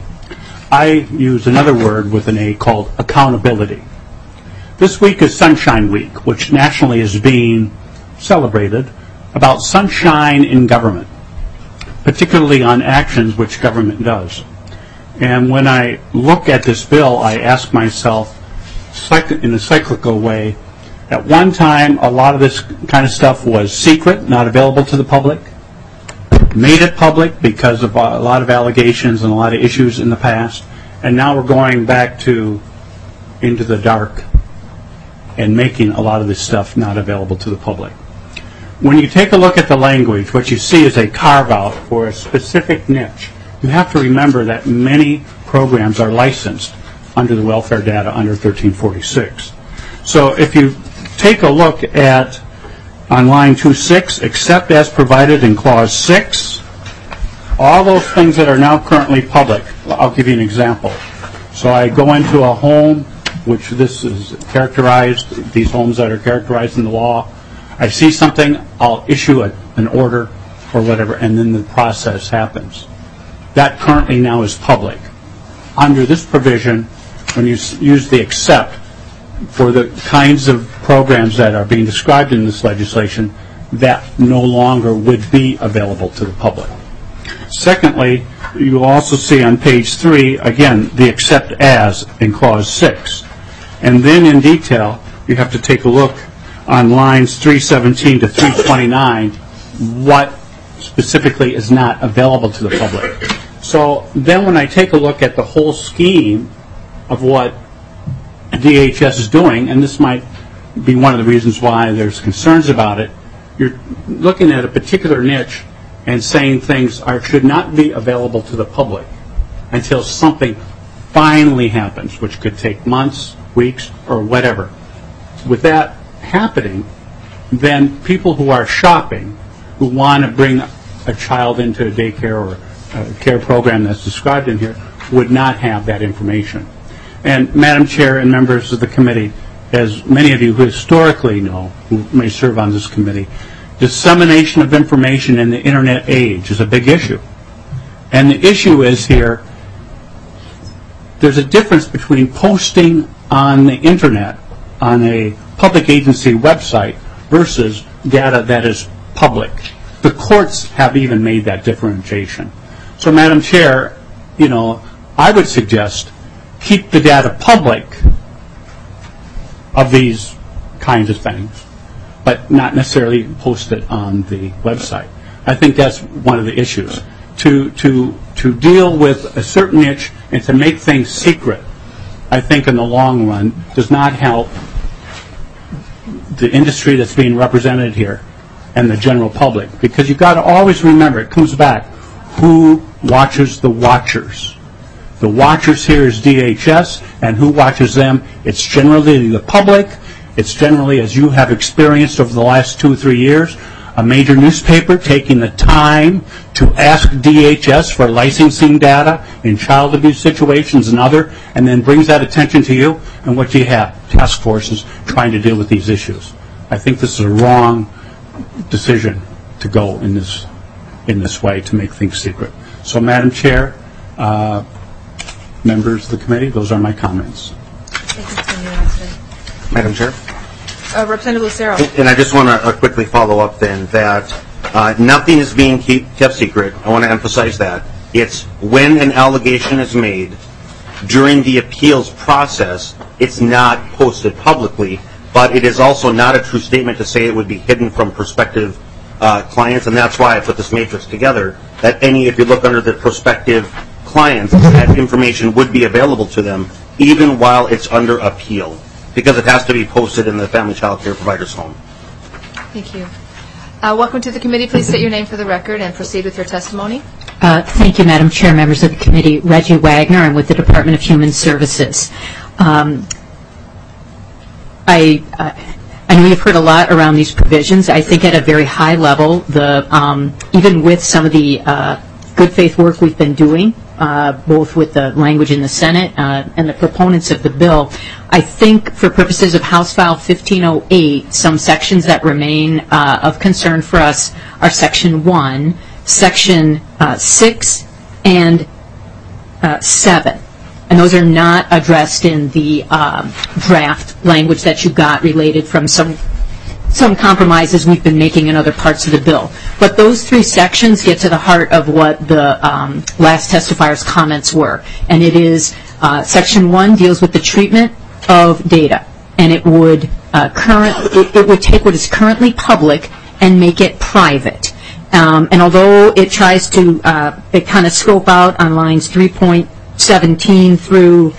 I use another word with an A called accountability. This week is Sunshine Week, which nationally is being celebrated about sunshine in government, particularly on actions which government does. And when I look at this bill, I ask myself, in a cyclical way, at one time, a lot of this kind of stuff was secret, not available to the public. Made it public because of a lot of allegations and a lot of issues in the past. And now we're going back into the dark and making a lot of this stuff not available to the public. When you take a look at the language, what you see is a carve-out for a specific niche. You have to remember that many programs are licensed under the welfare data under 1346. So if you take a look at, on line 2.6, except as provided in clause 6, all those things that are now currently public, I'll give you an example. So I go into a home, which this is characterized, these homes that are characterized in the law. I see something, I'll issue an order or whatever, and then the process happens. That currently now is public. Under this provision, when you use the except for the kinds of programs that are being described in this legislation, that no longer would be available to the public. Secondly, you will also see on page 3, again, the except as in clause 6. And then in detail, you have to take a look on lines 317 to 329, what specifically is not available to the public. So then when I take a look at the whole scheme of what DHS is doing, and this might be one of the reasons why there's concerns about it, you're looking at a particular niche and saying things should not be available to the public until something finally happens, which could take months, weeks, or whatever. With that happening, then people who are shopping, who want to bring a child into a daycare or a care program that's described in here, would not have that information. And Madam Chair and members of the committee, as many of you who historically know, who may serve on this committee, dissemination of information in the internet age is a big issue. And the issue is here, there's a difference between posting on the internet on a public agency website versus data that is public. The courts have even made that differentiation. So Madam Chair, I would suggest keep the data public of these kinds of things, but not necessarily post it on the website. I think that's one of the issues. To deal with a certain niche and to make things secret, I think in the long run does not help the industry that's being represented here and the general public. Because you've got to always remember, it comes back, who watches the watchers? The watchers here is DHS, and who watches them? It's generally the public. It's generally, as you have experienced over the last 2 or 3 years, a major newspaper taking the time to ask DHS for licensing data in child abuse situations and other, and then brings that attention to you, and what do you have? Task forces trying to deal with these issues. I think this is a wrong decision to go in this way to make things secret. So Madam Chair, members of the committee, those are my comments. Madam Chair? Representative Lucero. And I just want to quickly follow up then that nothing is being kept secret. I want to emphasize that. It's when an allegation is made during the appeals process, it's not posted publicly, but it is also not a true statement to say it would be hidden from prospective clients, and that's why I put this matrix together, that if you look under the prospective clients, that information would be available to them even while it's under appeal, because it has to be posted in the Family Child Care Provider's home. Thank you. Welcome to the committee. Please state your name for the record and proceed with your testimony. Thank you, Madam Chair, members of the committee. Reggie Wagner. I'm with the Department of Human Services. I know you've heard a lot around these provisions. I think at a very high level, even with some of the good faith work we've been doing, both with the language in the Senate and the proponents of the bill, I think for purposes of House File 1508, some sections that remain of concern for us are Section 1, Section 6, and 7. And those are not addressed in the draft language that you got related from some compromises we've been making in other parts of the bill. But those 3 sections get to the heart of what the last testifier's comments were. And it is, Section 1 deals with the treatment of data. And it would take what is currently public and make it private. And although it tries to it kind of scope out on lines 3.17 through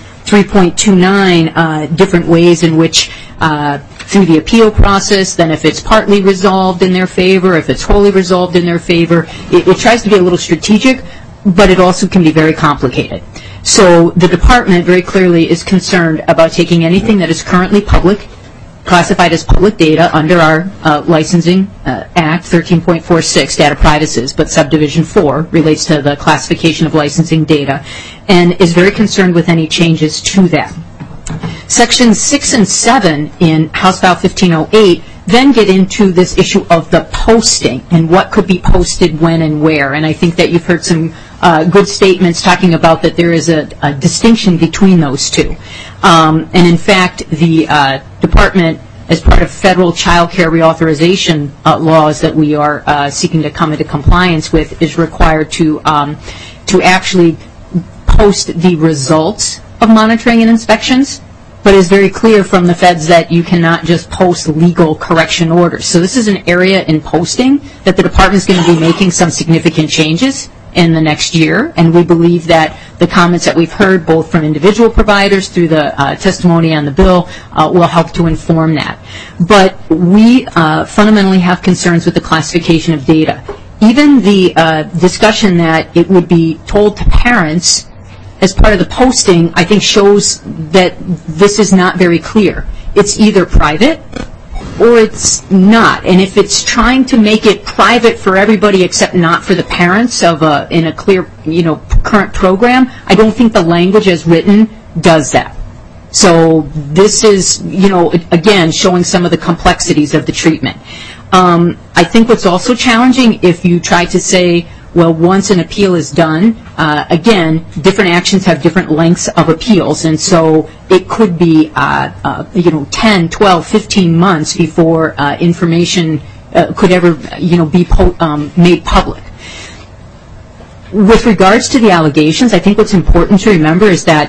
3.29 different ways in which through the appeal process, then if it's partly resolved in their favor, if it's wholly resolved in their favor, it tries to be a little strategic, but it also can be very complicated. So the department very clearly is concerned about taking anything that is currently public, classified as public data under our Licensing Act 13.46, data privacies, but subdivision 4 relates to the classification of licensing data, and is very concerned with any changes to that. Sections 6 and 7 in House File 1508 then get into this issue of the posting and what could be posted when and where. And I think that you've heard some good statements talking about that there is a distinction between those two. And in fact, the department, as part of federal child care reauthorization laws that we are seeking to come into compliance with, is required to actually post the results of monitoring and inspections, but is very clear from the feds that you cannot just post legal correction orders. So this is an area in posting that the department is going to be making some significant changes in the next year, and we believe that the comments that we've heard both from individual providers through the testimony on the bill will help to inform that. But we fundamentally have concerns with the classification of data. Even the discussion that it would be told to parents as part of the posting, I think, shows that this is not very clear. It's either private or it's not. And if it's trying to make it private for everybody except not for the parents in a clear, current program, I don't think the language as written does that. So this is, again, showing some of the complexities of the treatment. I think what's also challenging, if you try to say, well, once an appeal is done, again, different actions have different lengths of appeals, and so it could be 10, 12, 15 months before information could ever be made public. With regards to the allegations, I think what's important to remember is that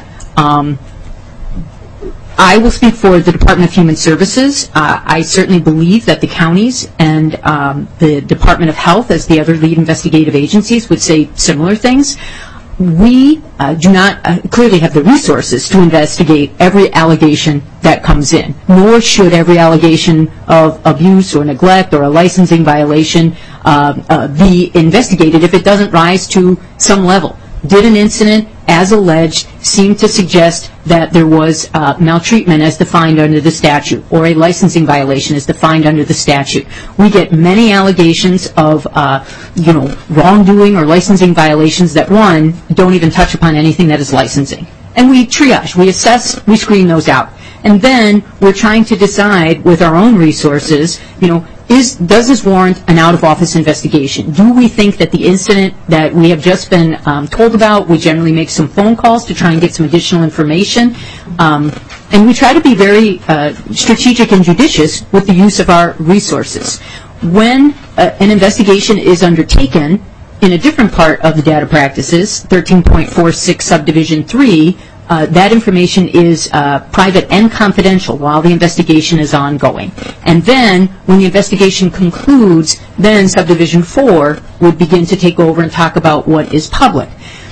I will speak for the Department of Human Services. I certainly believe that the counties and the Department of Health, as the other lead investigative agencies, would say similar things. We do not clearly have the resources to investigate every allegation that comes in, nor should every allegation of abuse or neglect or a licensing violation be investigated if it doesn't rise to some level. Did an incident, as alleged, seem to suggest that there was maltreatment as defined under the statute, or a licensing violation as defined under the statute? We get many allegations of, wrongdoing or licensing violations that, one, don't even touch upon anything that is licensing. And we triage, we assess, we screen those out. And then we're trying to decide with our own resources, does this warrant an out-of-office investigation? Do we think that the incident that we have just been told about, we generally make some phone calls to try and get some additional information, and we try to be very strategic and judicious with the use of our resources. When an investigation is undertaken in a different part of the data practices, 13.46 subdivision 3, that information is private and confidential while the investigation is ongoing. And then, when the investigation concludes, then Subdivision 4 would begin to take over and talk about what is public.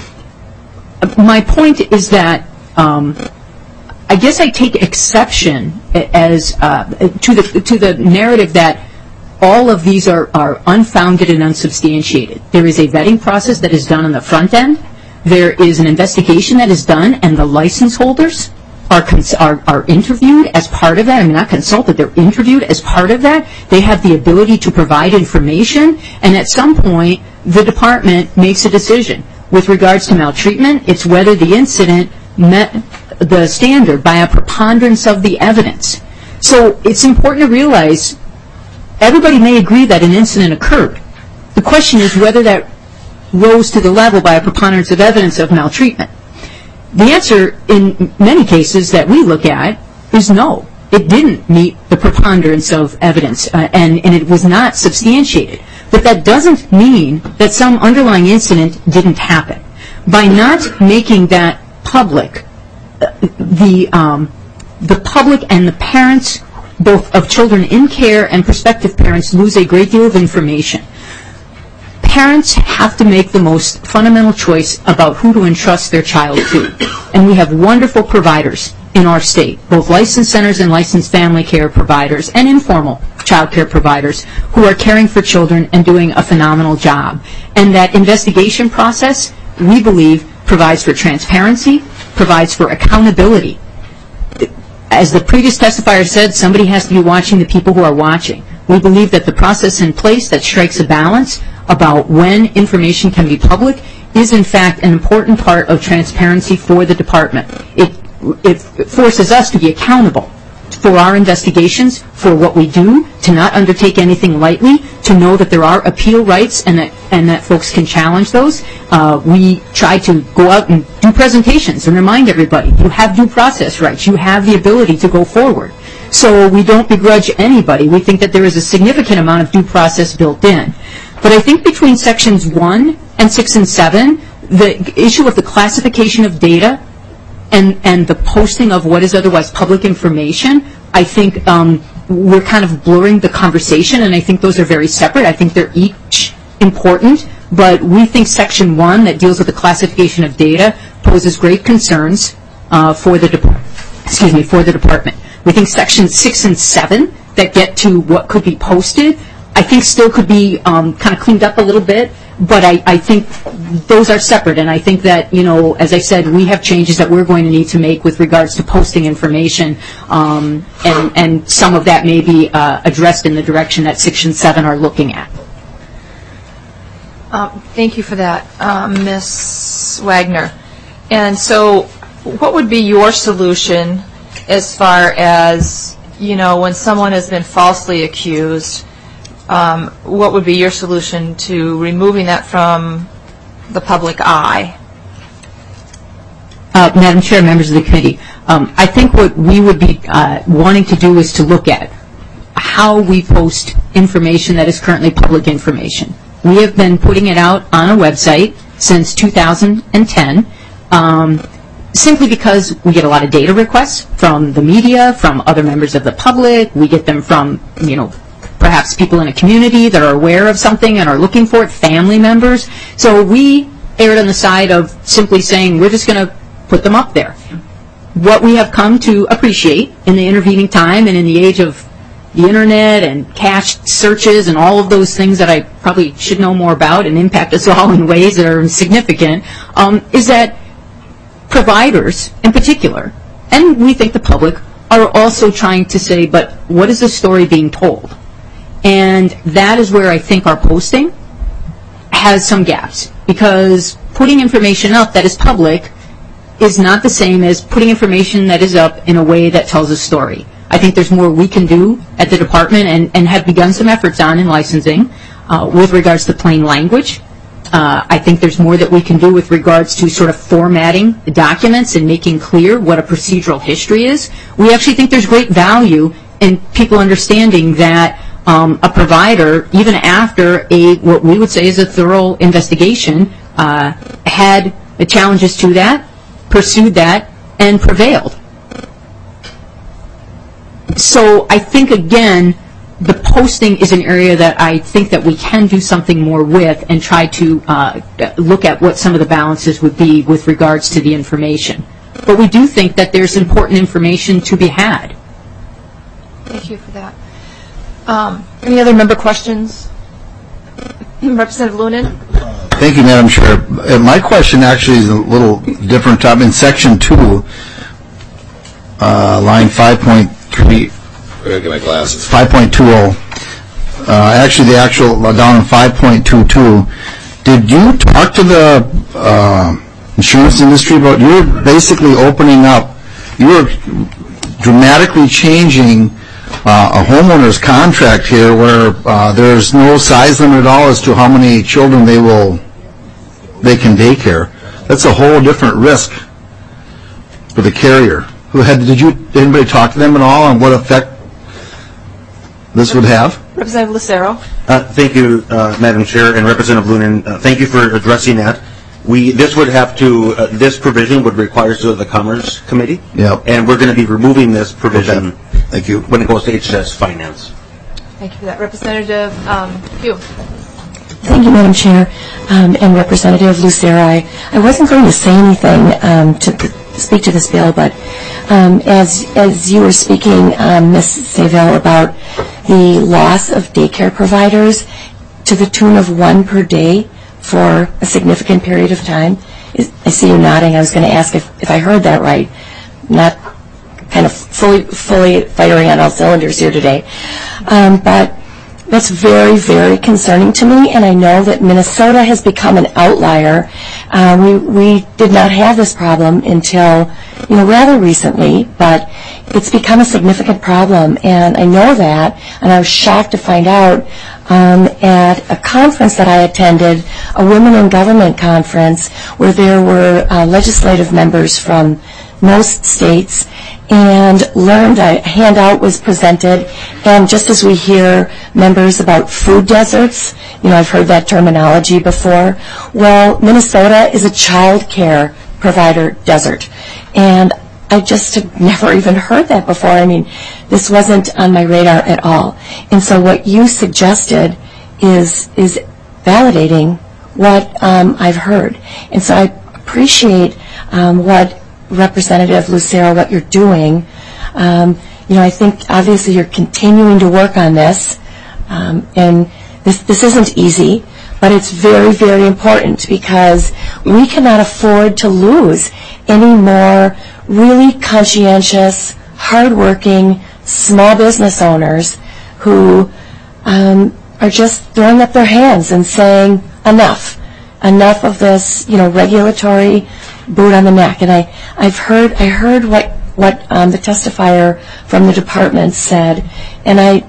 My point is that I guess I take exception as to the narrative that all of these are unfounded and unsubstantiated. There is a vetting process that is done on the front end. There is an investigation that is done, and the license holders are interviewed as part of that. I mean, not consulted, they're interviewed as part of that. They have the ability to provide information, and at some point, the department makes a decision. With regards to maltreatment, it's whether the incident met the standard by a preponderance of the evidence. So it's important to realize everybody may agree that an incident occurred. The question is whether that rose to the level by a preponderance of evidence of maltreatment. The answer in many cases that we look at is no. It didn't meet the preponderance of evidence, and it was not substantiated. But that doesn't mean that some underlying incident didn't happen. By not making that public, the public and the parents, both of children in care and prospective parents, lose a great deal of information. Parents have to make the most fundamental choice about who to entrust their child to. And we have wonderful providers in our state, both licensed centers and licensed family care providers and informal child care providers who are caring for children and doing a phenomenal job. And that investigation process, we believe, provides for transparency, provides for accountability. As the previous testifier said, somebody has to be watching the people who are watching. We believe that the process in place that strikes a balance about when information can be public is in fact an important part of transparency for the department. It forces us to be accountable for our investigations, for what we do, to not undertake anything lightly, to know that there are appeal rights and that folks can challenge those. We try to go out and do presentations and remind everybody, you have due process rights, you have the ability to go forward. So we don't begrudge anybody. We think that there is a significant amount of due process built in. But I think between sections 1 and 6 and 7, the issue of the classification of data and the posting of what is otherwise public information, I think we're kind of blurring the conversation, and I think those are very separate. I think they're each important, but we think section 1 that deals with the classification of data poses great concerns for the department. We think sections 6 and 7 that get to what could be posted, I think still could be kind of cleaned up a little bit, but I think those are separate, and I think that, you know, as I said, we have changes that we're going to need to make with regards to posting information, and some of that may be addressed in the direction that section 7 are looking at. Thank you for that, Ms. Wagner. And so what would be your solution as far as, you know, when someone has been falsely accused, what would be your solution to removing that from the public eye? Madam Chair, members of the committee, I think what we would be wanting to do is to look at how we post information that is currently public information. We have been putting it out on a website since 2010, simply because we get a lot of data requests from the media, from other members of the public. We get them from, you know, perhaps people in a community that are aware of something and are looking for it, family members. So we erred on the side of simply saying we're just going to put them up there. What we have come to appreciate in the intervening time and in the age of the internet and cached searches and all of those things that I probably should know more about and impact us all in ways that are significant, is that providers in particular, and we think the public, are also trying to say, but what is the story being told? And that is where I think our posting has some gaps, because putting information up that is public is not the same as putting information that is up in a way that tells a story. I think there's more we can do at the department and have begun some efforts on in licensing with regards to plain language. I think there's more that we can do with regards to sort of formatting the documents and making clear what a procedural history is. We actually think there's great value in people understanding that a provider, even after what we would say is a thorough investigation, had the challenges to that, pursued that, and prevailed. So I think, again, the posting is an area that I think that we can do something more with and try to look at what some of the balances would be with regards to the information. But we do think that there's important information to be had. Thank you for that. Any other member questions? Representative Lunan? Thank you, Madam Chair. My question actually is a little different. In Section 2, line 5.3, I gotta get my glasses. 5.20. Actually, the actual down in 5.22. Did you talk to the insurance industry about? You're basically opening up. You're dramatically changing a homeowner's contract here, where there's no size limit at all as to how many children they can daycare. That's a whole different risk for the carrier. Did anybody talk to them at all on what effect this would have? Representative Lucero. Thank you, Madam Chair, and Representative Lunan. Thank you for addressing that. This provision would require to the Commerce Committee. Yep. And we're going to be removing this provision. Okay. Thank you. When it goes to HHS Finance. Thank you for that. Representative Pugh. Thank you, Madam Chair, and Representative Lucero. I wasn't going to say anything to speak to this bill, but as you were speaking, Ms. Saville, about the loss of daycare providers to the tune of 1 per day for a significant period of time. I see you nodding. I was going to ask if I heard that right. Not kind of fully firing on all cylinders here today. But that's very, very concerning to me, and I know that Minnesota has become an outlier. We did not have this problem until, rather recently, but it's become a significant problem, and I know that, and I was shocked to find out at a conference that I attended, a Women in Government conference, where there were legislative members from most states, and learned a handout was presented, and just as we hear members about food deserts, I've heard that terminology before, well, Minnesota is a child care provider desert, and I just had never even heard that before. I mean, this wasn't on my radar at all. And so what you suggested is validating what I've heard. And so I appreciate what Representative Lucero, what you're doing. I think obviously you're continuing to work on this, and this isn't easy, but it's very, very important because we cannot afford to lose any more really conscientious, hardworking, small business owners who are just throwing up their hands and saying, enough of this, regulatory boot on the neck. And I heard what the testifier from the department said, and I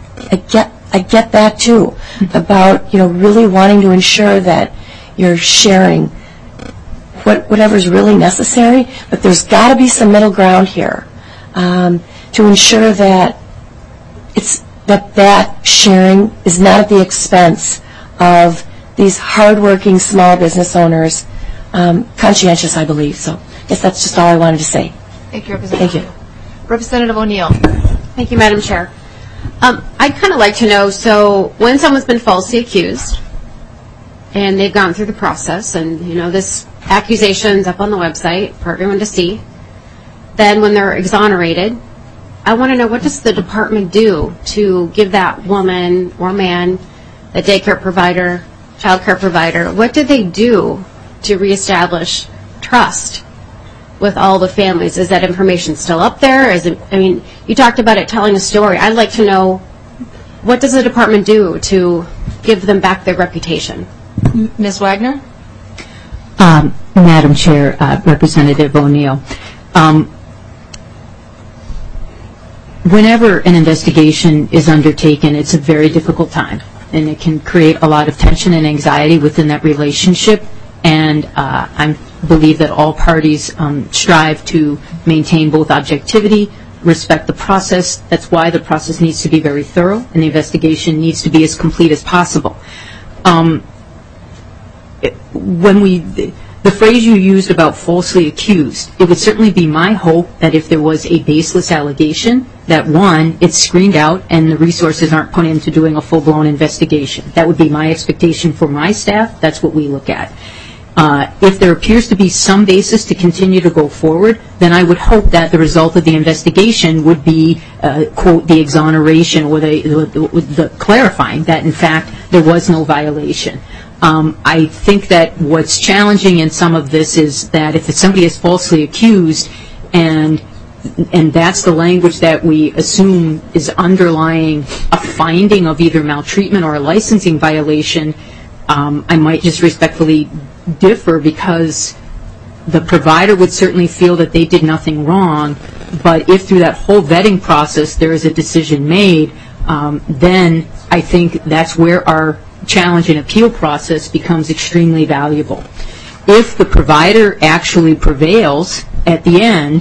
get that too, about really wanting to ensure that you're sharing whatever's really necessary, but there's got to be some middle ground here to ensure that that sharing is not at the expense of these hardworking small business owners, conscientious, I believe. So I guess that's just all I wanted to say. Thank you, Representative. Thank you. Representative O'Neill. Thank you, Madam Chair. I'd kind of like to know, so when someone's been falsely accused and they've gone through the process and, this accusation's up on the website for everyone to see, then when they're exonerated, I want to know, what does the department do to give that woman or man, the daycare provider, child care provider, what did they do to reestablish trust with all the families? Is that information still up there? You talked about it telling a story. I'd like to know, what does the department do to give them back their reputation? Ms. Wagner? Madam Chair, Representative O'Neill, whenever an investigation is undertaken, it's a very difficult time, and it can create a lot of tension and anxiety within that relationship, and I believe that all parties strive to maintain both objectivity, respect the process. That's why the process needs to be very thorough, and the investigation needs to be as complete as possible. The phrase you used about falsely accused, it would certainly be my hope that if there was a baseless allegation, that one, it's screened out and the resources aren't put into doing a full-blown investigation. That would be my expectation for my staff. That's what we look at. If there appears to be some basis to continue to go forward, then I would hope that the result of the investigation would be, quote, the exoneration or the clarifying that, in fact, there was no violation. I think that what's challenging in some of this is that if somebody is falsely accused and that's the language that we assume is underlying a finding of either maltreatment or a licensing violation, I might just respectfully differ, because the provider would certainly feel that they did nothing wrong, but if through that whole vetting process there is a decision made, then I think that's where our challenge and appeal process becomes extremely valuable. If the provider actually prevails at the end,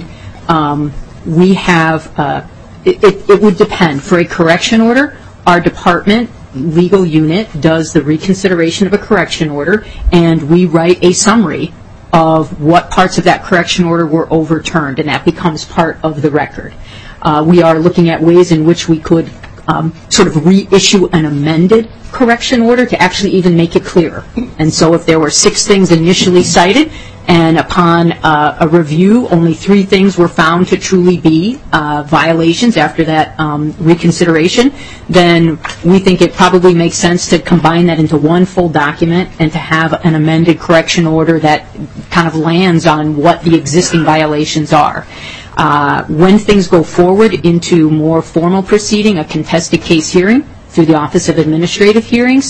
we have, it would depend. For a correction order, our department legal unit does the reconsideration of a correction order, and we write a summary of what parts of that correction order were overturned, and that becomes part of the record. We are looking at ways in which we could sort of reissue an amended correction order to actually even make it clearer. And so if there were 6 things initially cited, and upon a review, only 3 things were found to truly be violations after that reconsideration, then we think it probably makes sense to combine that into one full document and to have an amended correction order that kind of lands on what the existing violations are. When things go forward into more formal proceeding, a contested case hearing through the Office of Administrative Hearings,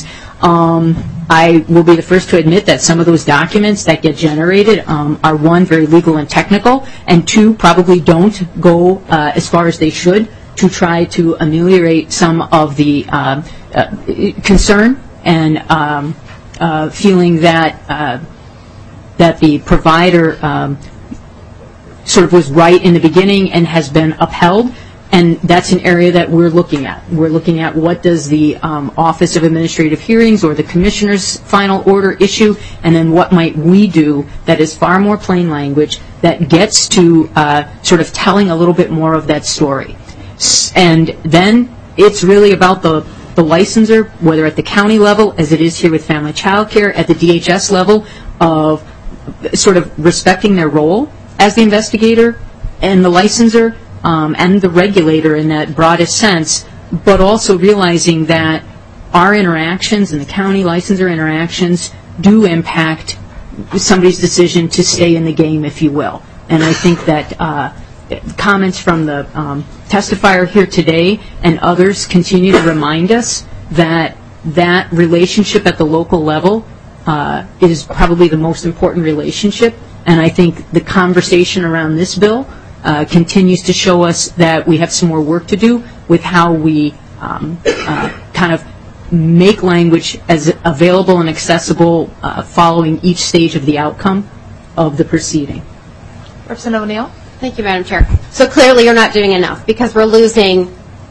I will be the first to admit that some of those documents that get generated are, 1, very legal and technical, and 2, probably don't go as far as they should to try to ameliorate some of the concern and feeling that the provider sort of was right in the beginning and has been upheld. And that's an area that we're looking at. We're looking at what does the Office of Administrative Hearings or the Commissioner's final order issue, and then what might we do that is far more plain language that gets to sort of telling a little bit more of that story. And then it's really about the licensor, whether at the county level, as it is here with Family Child Care, at the DHS level, of sort of respecting their role as the investigator and the licensor, and the regulator in that broadest sense, but also realizing that our interactions and the county licensor interactions do impact somebody's decision to stay in the game, if you will. And I think that comments from the testifier here today and others continue to remind us that that relationship at the local level is probably the most important relationship. And I think the conversation around this bill continues to show us that we have some more work to do with how we kind of make language as available and accessible following each stage of the outcome of the proceeding. Representative O'Neill? Thank you, Madam Chair. So clearly you're not doing enough because we're losing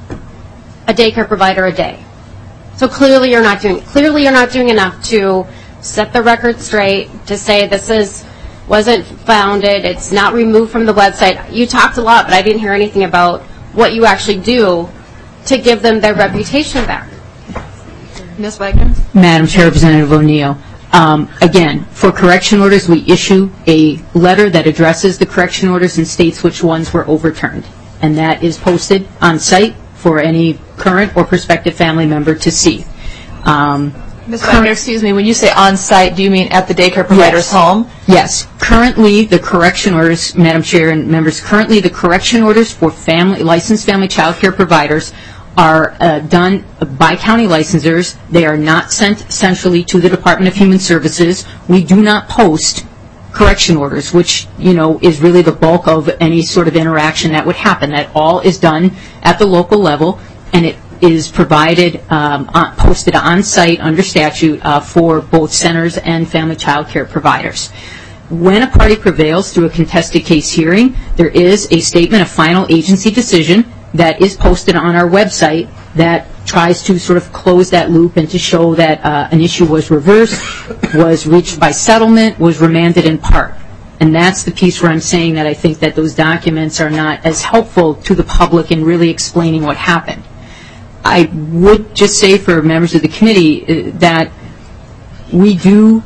a daycare provider a day. So clearly you're not doing enough to set the record straight, to say this wasn't founded, it's not removed from the website. You talked a lot, but I didn't hear anything about what you actually do to give them their reputation back. Ms. Wagner? Madam Chair, Representative O'Neill. Again, for correction orders, we issue a letter that addresses the correction orders and states which ones were overturned. And that is posted on site for any current or prospective family member to see. Ms. Wagner, excuse me, when you say on site, do you mean at the daycare provider's home? Yes. Currently, the correction orders, Madam Chair and members, currently the correction orders for licensed family child care providers are done by county licensors. They are not sent centrally to the Department of Human Services. We do not post correction orders, which, is really the bulk of any sort of interaction that would happen. That all is done at the local level, and it is provided, posted on site under statute for both centers and family child care providers. When a party prevails through a contested case hearing, there is a statement of final agency decision that is posted on our website that tries to sort of close that loop and to show that an issue was reversed, was reached by settlement, was remanded in part. And that's the piece where I'm saying that I think that those documents are not as helpful to the public in really explaining what happened. I would just say for members of the committee that we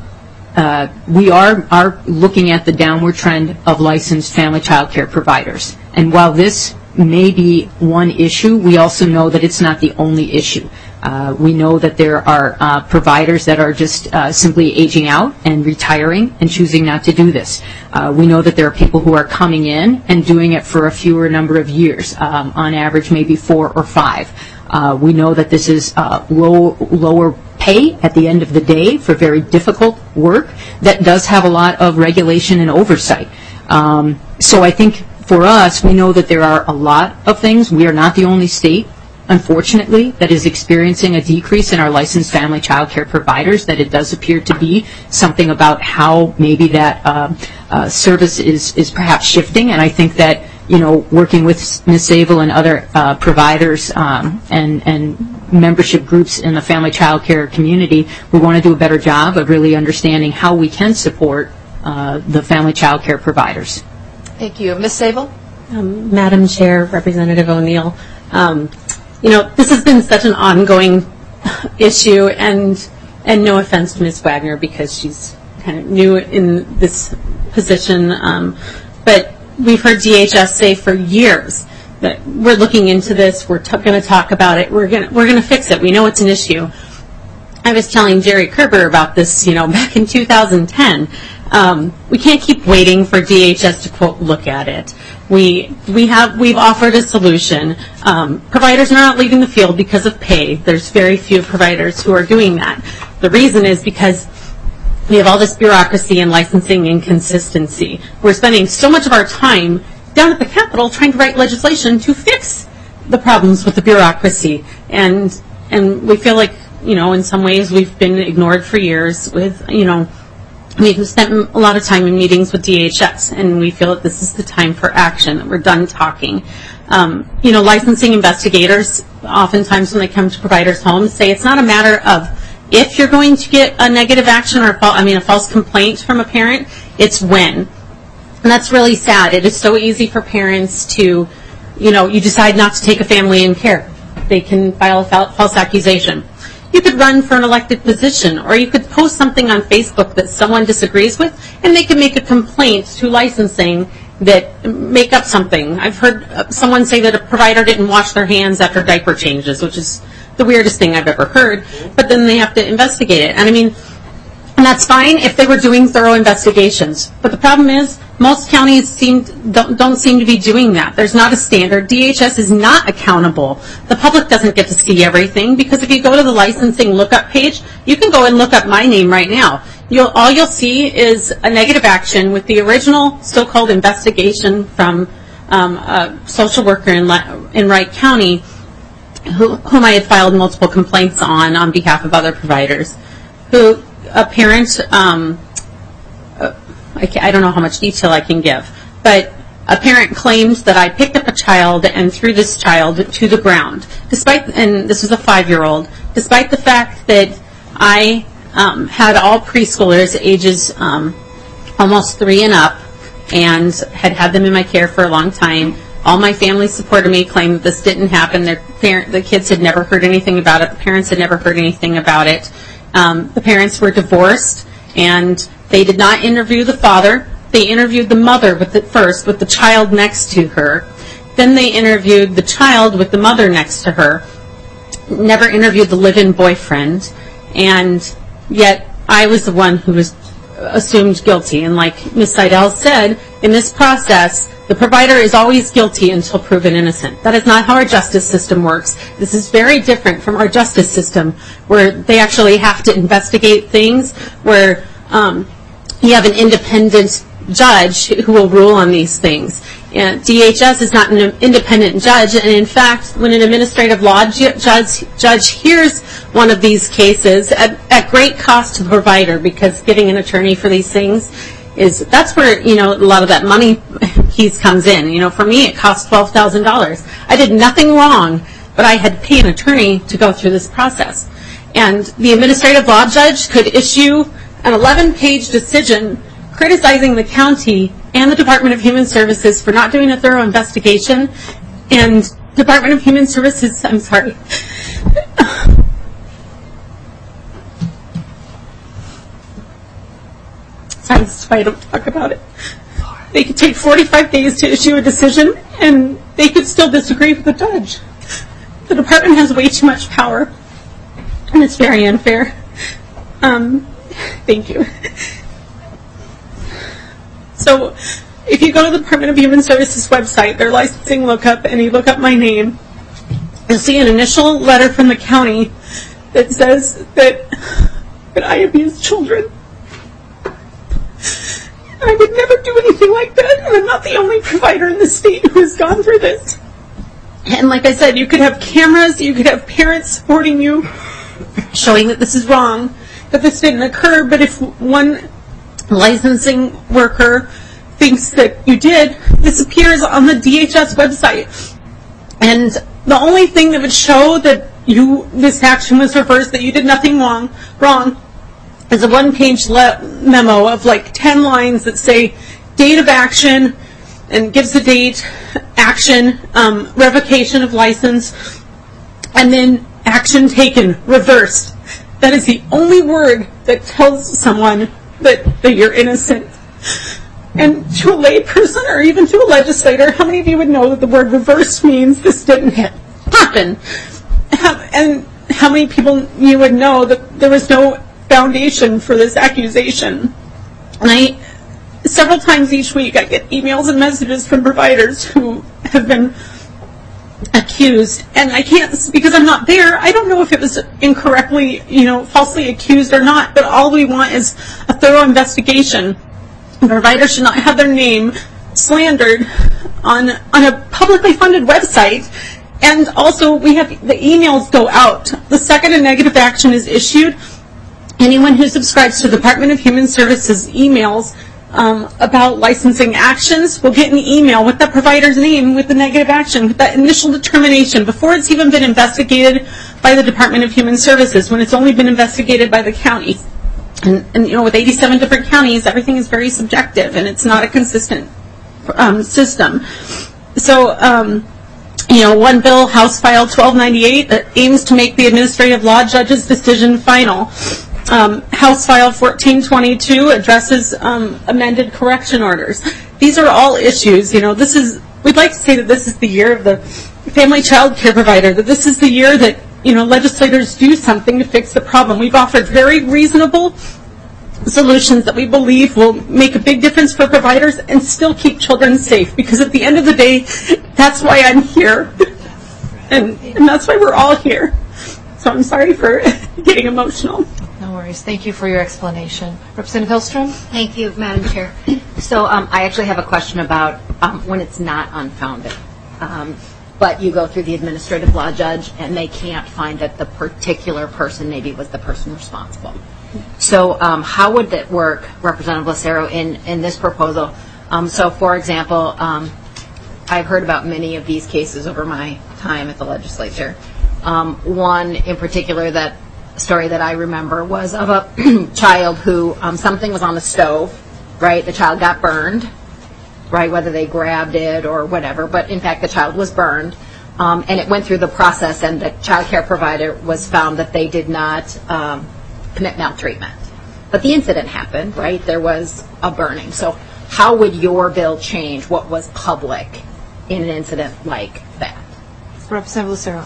are looking at the downward trend of licensed family child care providers. And while this may be one issue, we also know that it's not the only issue. We know that there are providers that are just simply aging out and retiring and choosing not to do this. We know that there are people who are coming in and doing it for a fewer number of years, on average maybe 4 or 5. We know that this is lower pay at the end of the day for very difficult work that does have a lot of regulation and oversight. So I think for us, we know that there are a lot of things. We are not the only state unfortunately, that is experiencing a decrease in our licensed family child care providers, that it does appear to be something about how maybe that service is perhaps shifting. And I think that, working with Ms. Zabel and other providers and membership groups in the family child care community, we want to do a better job of really understanding how we can support the family child care providers. Thank you. Ms. Zabel? Madam Chair, Representative O'Neill, this has been such an ongoing issue, and no offense to Ms. Wagner because she's kind of new in this position, but we've heard DHS say for years that we're looking into this, we're going to talk about it, we're going to fix it, we know it's an issue. I was telling Jerry Kerber about this, back in 2010. We can't keep waiting for DHS to, quote, look at it. We've offered a solution. Providers are not leaving the field because of pay. There's very few providers who are doing that. The reason is because we have all this bureaucracy and licensing inconsistency. We're spending so much of our time down at the Capitol trying to write legislation to fix the problems with the bureaucracy. And we feel like, in some ways we've been ignored for years with, we've spent a lot of time in meetings with DHS, and we feel that this is the time for action, that we're done talking. Licensing investigators, oftentimes when they come to providers' homes, say it's not a matter of if you're going to get a negative action or a false complaint from a parent, it's when. And that's really sad. It is so easy for parents to, you decide not to take a family in care. They can file a false accusation. You could run for an elected position, or you could post something on Facebook that someone disagrees with, and they can make a complaint to licensing that make up something. I've heard someone say that a provider didn't wash their hands after diaper changes, which is the weirdest thing I've ever heard, but then they have to investigate it. And that's fine if they were doing thorough investigations. But the problem is, most counties don't seem to be doing that. There's not a standard. DHS is not accountable. The public doesn't get to see everything, because if you go to the licensing lookup page, you can go and look up my name right now. All you'll see is a negative action with the original so-called investigation from a social worker in Wright County, whom I had filed multiple complaints on behalf of other providers, who a parent, I don't know how much detail I can give, but a parent claims that I picked up a child and threw this child to the ground, and this was a 5-year-old, despite the fact that I had all preschoolers ages almost 3 and up, and had them in my care for a long time. All my family supported me, claimed that this didn't happen. The kids had never heard anything about it. The parents had never heard anything about it. The parents were divorced, and they did not interview the father. They interviewed the mother first with the child next to her. Then they interviewed the child with the mother next to her. Never interviewed the live-in boyfriend. And yet I was the one who was assumed guilty. And like Ms. Seidel said, in this process, the provider is always guilty until proven innocent. That is not how our justice system works. This is very different from our justice system, where they actually have to investigate things, where you have an independent judge who will rule on these things. And DHS is not an independent judge, and in fact, when an administrative law judge hears one of these cases at great cost to the provider, because getting an attorney for these things that's where a lot of that money piece comes in. For me, it cost $12,000. I did nothing wrong, but I had to pay an attorney to go through this process. And the administrative law judge could issue an 11-page decision criticizing the county and the Department of Human Services for not doing a thorough investigation. And Department of Human Services, I'm sorry. Sorry, this is why I don't talk about it. They could take 45 days to issue a decision, and they could still disagree with the judge. The department has way too much power, and it's very unfair. Thank you. So if you go to the Department of Human Services website, their licensing lookup, and you look up my name, you'll see an initial letter from the county that says that I abuse children. I would never do anything like that, and I'm not the only provider in the state who has gone through this. And like I said, you could have cameras, you could have parents supporting you, showing that this is wrong, that this didn't occur. But if one licensing worker thinks that you did, this appears on the DHS website. And the only thing that would show that this action was reversed, that you did nothing wrong, is a one-page memo of like 10 lines that say date of action and gives the date, action, revocation of license, and then action taken, reversed. That is the only word that tells someone that you're innocent. And to a lay person or even to a legislator, how many of you would know that the word reversed means this didn't happen? And how many people you would know that there was no foundation for this accusation? And several times each week I get emails and messages from providers who have been accused, and I can't, because I'm not there, I don't know if it was incorrectly, falsely accused or not, but all we want is a thorough investigation. A provider should not have their name slandered on a publicly funded website. And also, we have the emails go out. The second a negative action is issued, anyone who subscribes to the Department of Human Services emails about licensing actions will get an email with that provider's name with the negative action, with that initial determination, before it's even been investigated by the Department of Human Services, when it's only been investigated by the county. And with 87 different counties, everything is very subjective, and it's not a consistent system. So, one bill, House File 1298, that aims to make the administrative law judge's decision final. House File 1422 addresses amended correction orders. These are all issues. We'd like to say that this is the year of the family child care provider, that this is the year that legislators do something to fix the problem. We've offered very reasonable solutions that we believe will make a big difference for providers and still keep children safe, because at the end of the day, that's why I'm here, and that's why we're all here. So I'm sorry for getting emotional. No worries. Thank you for your explanation. Representative Hillstrom? Thank you, Madam Chair. So I actually have a question about when it's not unfounded. But you go through the administrative law judge, and they can't find that the particular person maybe was the person responsible. So how would that work, Representative Lucero, in this proposal? So, for example, I've heard about many of these cases over my time at the legislature. One in particular, that story that I remember, was of a child who something was on the stove, right? The child got burned, right, whether they grabbed it or whatever, but in fact the child was burned, and it went through the process, and the child care provider was found that they did not commit maltreatment. But the incident happened, right? There was a burning. So how would your bill change what was public in an incident like that? Representative Lucero.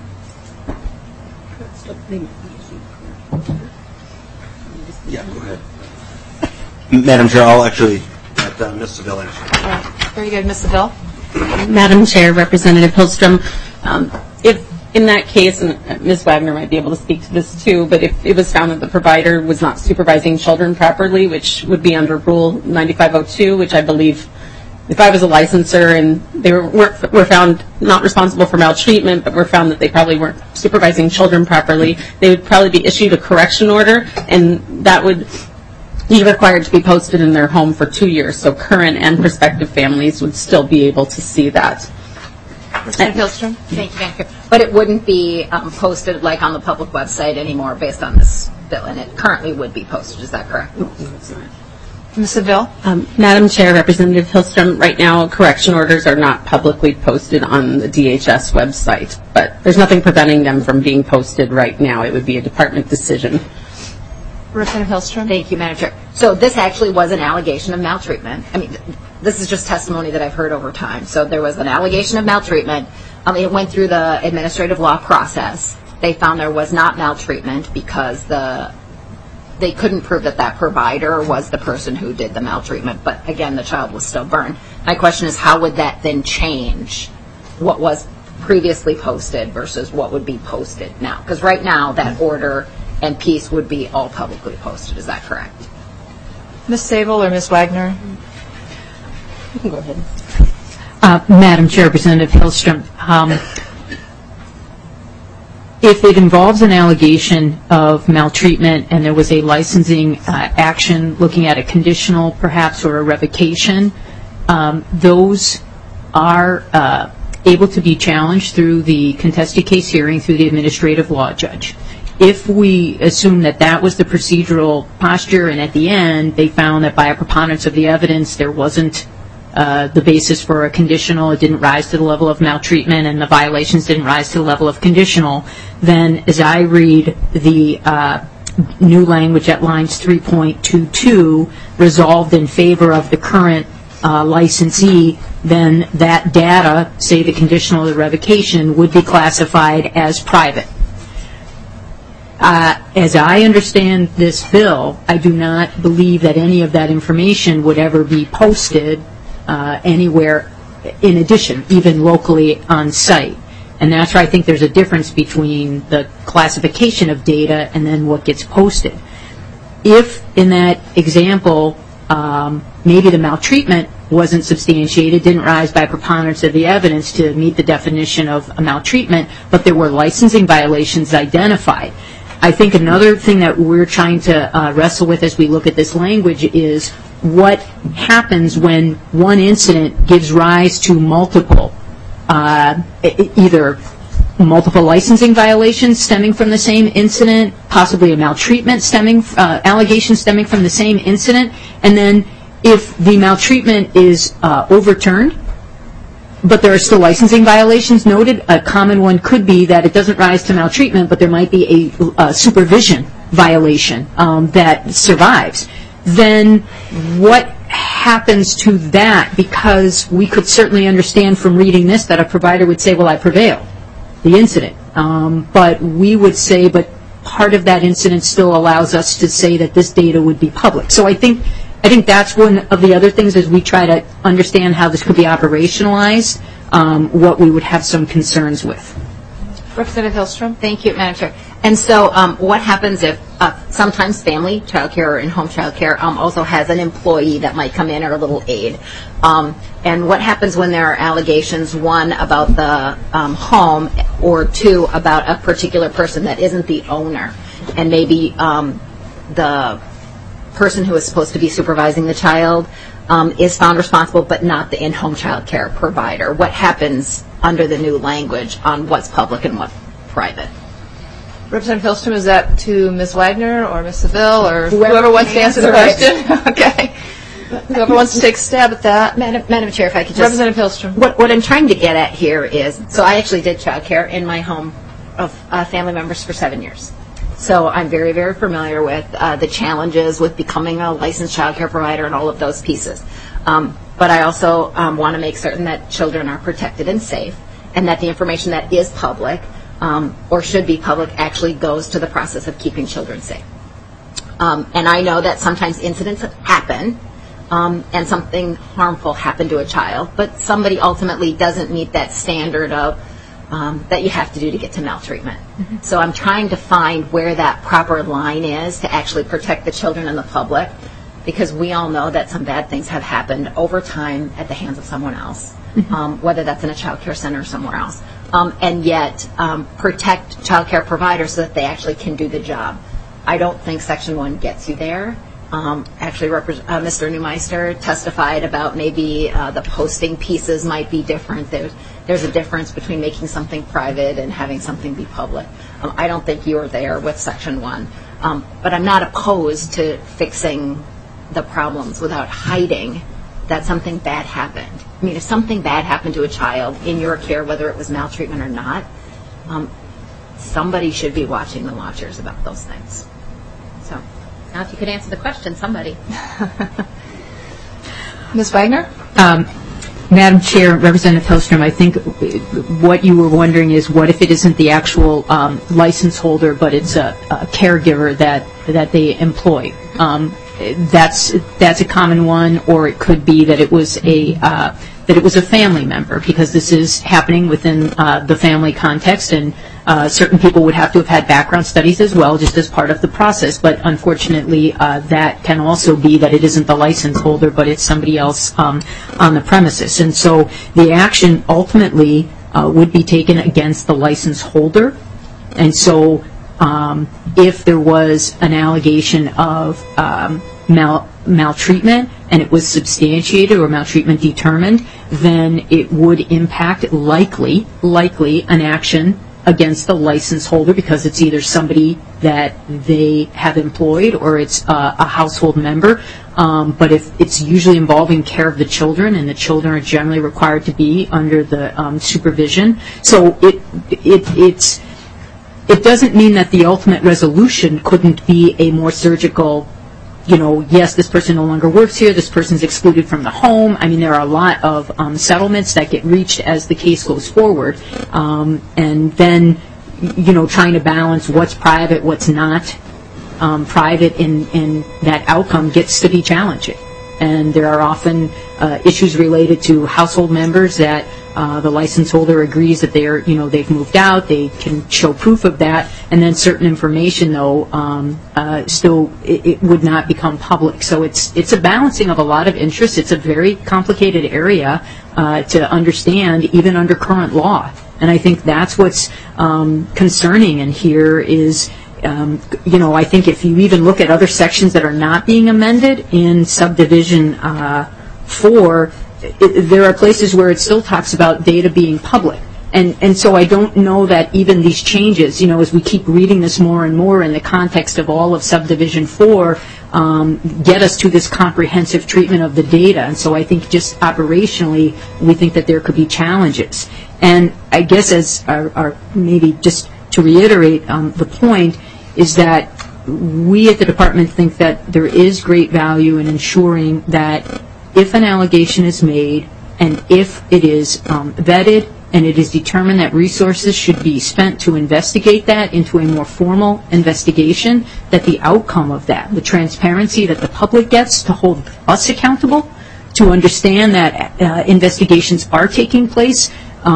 Yeah, go ahead. Madam Chair, I'll actually let Ms. Seville answer. Very good. Ms. Seville? Madam Chair, Representative Hillstrom, if in that case, and Ms. Wagner might be able to speak to this too, but if it was found that the provider was not supervising children properly, which would be under Rule 9502, which I believe, if I was a licenser and they were found not responsible for maltreatment, but were found that they probably weren't supervising children properly, they would probably be issued a correction order, and that would be required to be posted in their home for 2 years, so current and prospective families would still be able to see that. Representative Hillstrom? Thank you, Madam Chair. But it wouldn't be posted like on the public website anymore based on this bill, and it currently would be posted. Is that correct? No, it's not. Ms. Seville? Madam Chair, Representative Hillstrom, right now correction orders are not publicly posted on the DHS website, but there's nothing preventing them from being posted right now. It would be a department decision. Representative Hillstrom? Thank you, Madam Chair. So this actually was an allegation of maltreatment. I mean, this is just testimony that I've heard over time. So there was an allegation of maltreatment. It went through the administrative law process. They found there was not maltreatment because they couldn't prove that that provider was the person who did the maltreatment. But again, the child was still burned. My question is, how would that then change what was previously posted versus what would be posted now? Because right now, that order and piece would be all publicly posted. Is that correct? Ms. Sable or Ms. Wagner? You can go ahead. Madam Chair, Representative Hillstrom, if it involves an allegation of maltreatment and there was a licensing action looking at a conditional perhaps or a revocation, those are able to be challenged through the contested case hearing through the administrative law judge. If we assume that that was the procedural posture and at the end they found that by a preponderance of the evidence there wasn't the basis for a conditional, it didn't rise to the level of maltreatment and the violations didn't rise to the level of conditional, then as I read the new language at lines 3.22 resolved in favor of the current licensee, then that data, say the conditional or the revocation, would be classified as private. As I understand this bill, I do not believe that any of that information would ever be posted anywhere in addition, even locally on site. And that's where I think there's a difference between the classification of data and then what gets posted. If in that example maybe the maltreatment wasn't substantiated, didn't rise by preponderance of the evidence to meet the definition of a maltreatment, but there were licensing violations identified, I think another thing that we're trying to wrestle with as we look at this language is what happens when one incident gives rise to multiple, either multiple licensing violations stemming from the same incident, possibly a maltreatment allegation stemming from the same incident, and then if the maltreatment is overturned, but there are still licensing violations noted, a common one could be that it doesn't rise to maltreatment, but there might be a supervision violation that survives. Then what happens to that? Because we could certainly understand from reading this that a provider would say, well, I prevailed, the incident. But we would say, but part of that incident still allows us to say that this data would be public. So I think that's one of the other things as we try to understand how this could be operationalized, what we would have some concerns with. Representative Hillstrom? Thank you, Madam Chair. And so what happens if sometimes family child care or in-home child care also has an employee that might come in or a little aide? And what happens when there are allegations, one, about the home, or two, about a particular person that isn't the owner, and maybe the person who is supposed to be supervising the child is found responsible but not the in-home child care provider? What happens under the new language on what's public and what's private? Representative Hillstrom, is that to Ms. Wagner or Ms. Seville or whoever wants to answer the question? Okay. Whoever wants to take a stab at that. Madam Chair, if I could just... Representative Hillstrom. What I'm trying to get at here is, so I actually did child care in my home of family members for 7 years. So I'm very, very familiar with the challenges with becoming a licensed child care provider and all of those pieces. But I also want to make certain that children are protected and safe, and that the information that is public or should be public actually goes to the process of keeping children safe. And I know that sometimes incidents happen and something harmful happened to a child, but somebody ultimately doesn't meet that standard of that you have to do to get to maltreatment. Mm-hmm. So I'm trying to find where that proper line is to actually protect the children and the public, because we all know that some bad things have happened over time at the hands of someone else, whether that's in a child care center or somewhere else. And yet protect child care providers so that they actually can do the job. I don't think Section 1 gets you there. Actually, Mr. Neumeister testified about maybe the posting pieces might be different. There's a difference between making something private and having something be public. I don't think you are there with Section 1. But I'm not opposed to fixing the problems without hiding that something bad happened. I mean, if something bad happened to a child in your care, whether it was maltreatment or not, somebody should be watching the watchers about those things. So now if you could answer the question, somebody. Ms. Wagner? Madam Chair, Representative Hillstrom, I think what you were wondering is what if it isn't the actual license holder, but it's a caregiver that they employ. That's a common one, or it could be that it was a family member, because this is happening within the family context, and certain people would have to have had background studies as well, just as part of the process. But unfortunately, that can also be that it isn't the license holder, but it's somebody else on the premises. And so the action ultimately would be taken against the license holder. And so if there was an allegation of maltreatment and it was substantiated or maltreatment determined, then it would impact likely an action against the license holder, because it's either somebody that they have employed or it's a household member. But if it's usually involving care of the children, and the children are generally required to be under the supervision, so it doesn't mean that the ultimate resolution couldn't be a more surgical, yes, this person no longer works here, this person's excluded from the home. I mean, there are a lot of settlements that get reached as the case goes forward. And then, trying to balance what's private, what's not private in that outcome gets to be challenging. And there are often issues related to household members that the license holder agrees that they've moved out, they can show proof of that, and then certain information, though, still it would not become public. So it's a balancing of a lot of interests. It's a very complicated area to understand, even under current law. And I think that's what's concerning. And here is, I think if you even look at other sections that are not being amended in subdivision 4, there are places where it still talks about data being public. And so I don't know that even these changes, as we keep reading this more and more in the context of all of subdivision 4, get us to this comprehensive treatment of the data. And so I think just operationally, we think that there could be challenges. And I guess as maybe just to reiterate the point, is that we at the department think that there is great value in ensuring that if an allegation is made and if it is vetted and it is determined that resources should be spent to investigate that into a more formal investigation, that the outcome of that, the transparency that the public gets to hold us accountable, to understand that investigations are taking place.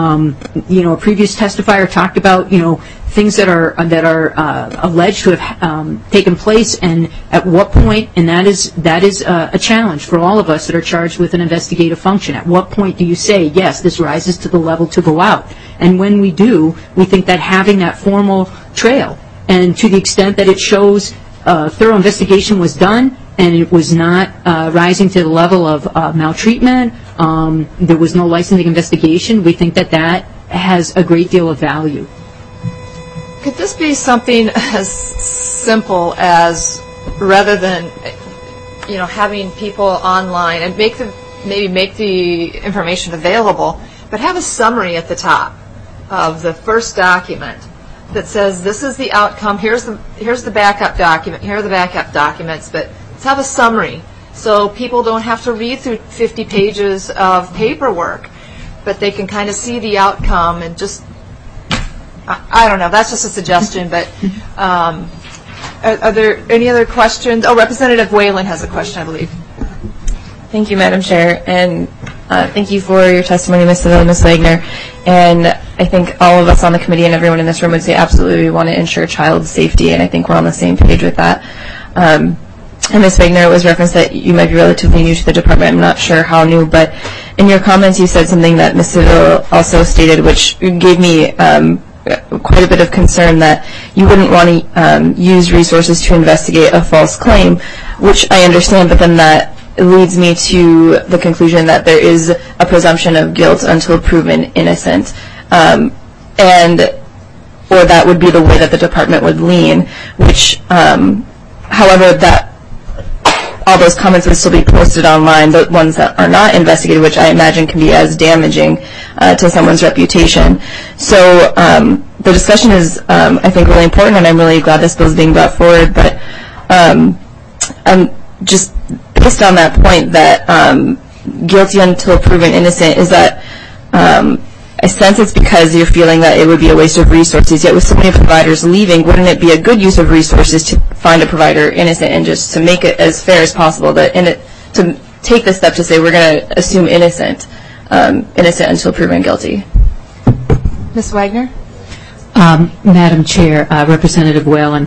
A previous testifier talked about, things that are alleged to have taken place, and at what point, and that is a challenge for all of us that are charged with an investigative function. At what point do you say, yes, this rises to the level to go out? And when we do, we think that having that formal trail, and to the extent that it shows thorough investigation was done, and it was not rising to the level of maltreatment, there was no licensing investigation, we think that that has a great deal of value. Could this be something as simple as, rather than, having people online and maybe make the information available, but have a summary at the top of the first document that says this is the outcome, here's the backup document, here are the backup documents, but let's have a summary so people don't have to read through 50 pages of paperwork, but they can kind of see the outcome and just, I don't know, that's just a suggestion, but are there any other questions? Oh, Representative Whalen has a question, I believe. Thank you, Madam Chair, and thank you for your testimony, Ms. Seville and Ms. Wagner. And I think all of us on the committee and everyone in this room would say absolutely we want to ensure child safety, and I think we're on the same page with that. And Ms. Wagner, it was referenced that you might be relatively new to the department. I'm not sure how new, but in your comments you said something that Ms. Seville also stated, which gave me quite a bit of concern, that you wouldn't want to use resources to investigate a false claim, which I understand, but then that leads me to the conclusion that there is a presumption of guilt until proven innocent, or that would be the way that the department would lean, which, however, that all those comments would still be posted online, the ones that are not investigated, which I imagine can be as damaging to someone's reputation. So the discussion is, I think, really important, and I'm really glad this bill is being brought forward, but just based on that point that guilty until proven innocent, is that I sense it's because you're feeling that it would be a waste of resources, yet with so many providers leaving, wouldn't it be a good use of resources to find a provider innocent and just to make it as fair as possible, to take the step to say we're going to assume innocent until proven guilty? Ms. Wagner? Madam Chair, Representative Whalen,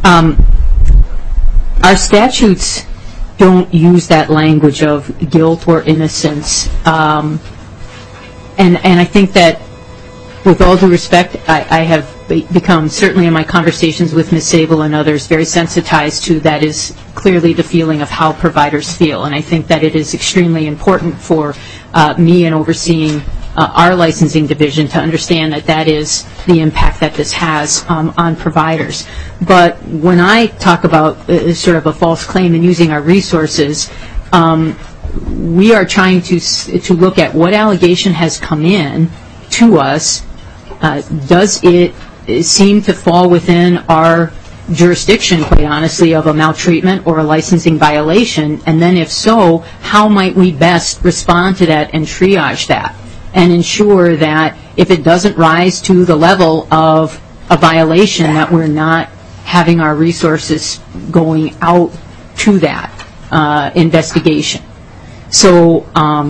our statutes don't use that language of guilt or innocence. And I think that, with all due respect, I have become, certainly in my conversations with Ms. Sable and others, very sensitized to that is clearly the feeling of how providers feel. And I think that it is extremely important for me in overseeing our licensing division to understand that that is the impact that this has on providers. But when I talk about sort of a false claim and using our resources, we are trying to look at what allegation has come in to us. Does it seem to fall within our jurisdiction, quite honestly, of a maltreatment or a licensing violation? And then if so, how might we best respond to that and triage that and ensure that if it doesn't rise to the level of a violation, that we're not having our resources going out to that investigation. So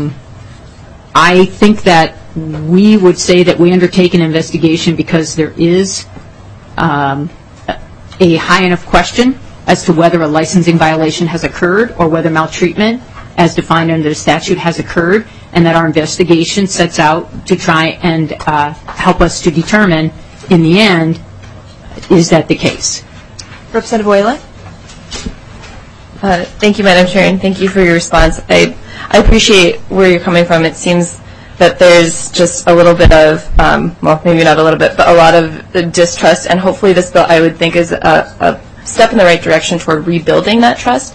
I think that we would say that we undertake an investigation because there is a high enough question as to whether a licensing violation has occurred or whether maltreatment, as defined under the statute, has occurred, and that our investigation sets out to try and help us to determine, in the end, is that the case. Representative Whalen? Thank you, Madam Chair, and thank you for your response. I appreciate where you're coming from. It seems that there's just a little bit of, well, maybe not a little bit, but a lot of distrust, and hopefully this bill, I would think, is a step in the right direction toward rebuilding that trust.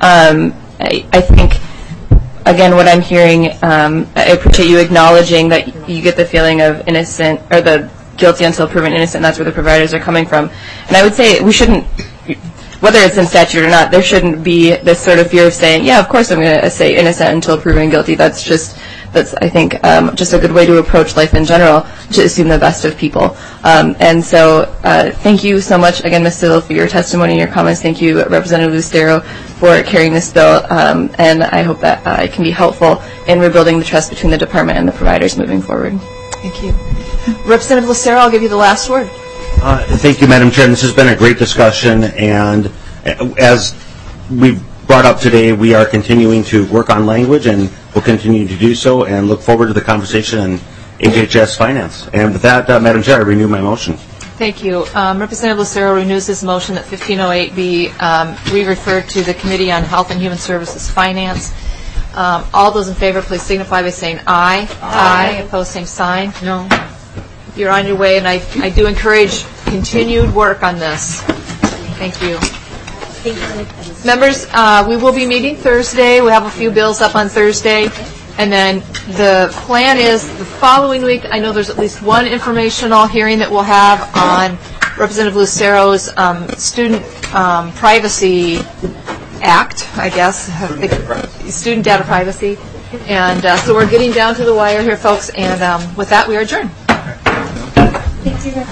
I think, again, what I'm hearing, I appreciate you acknowledging that you get the feeling of innocent, or the guilty until proven innocent, and that's where the providers are coming from. And I would say we shouldn't, whether it's in statute or not, there shouldn't be this sort of fear of saying, yeah, of course I'm going to say innocent until proven guilty. That's, I think, just a good way to approach life in general, to assume the best of people. And so thank you so much, again, Ms. Siddle, for your testimony and your comments. Thank you, Representative Lucero, for carrying this bill. And I hope that it can be helpful in rebuilding the trust between the department and the providers moving forward. Thank you. Representative Lucero, I'll give you the last word. Thank you, Madam Chair. This has been a great discussion, and as we've brought up today, we are continuing to work on language, and we'll continue to do so, and look forward to the conversation on HHS finance. And with that, Madam Chair, I renew my motion. Thank you. Representative Lucero renews his motion that 1508 be re-referred to the Committee on Health and Human Services Finance. All those in favor, please signify by saying aye. Aye. Opposed, same sign. No. You're on your way, and I do encourage continued work on this. Thank you. Members, we will be meeting Thursday. We have a few bills up on Thursday. And then the plan is the following week, I know there's at least one informational hearing that we'll have on Representative Lucero's Student Privacy Act, I guess, Student Data Privacy. And so we're getting down to the wire here, folks. And with that, we are adjourned.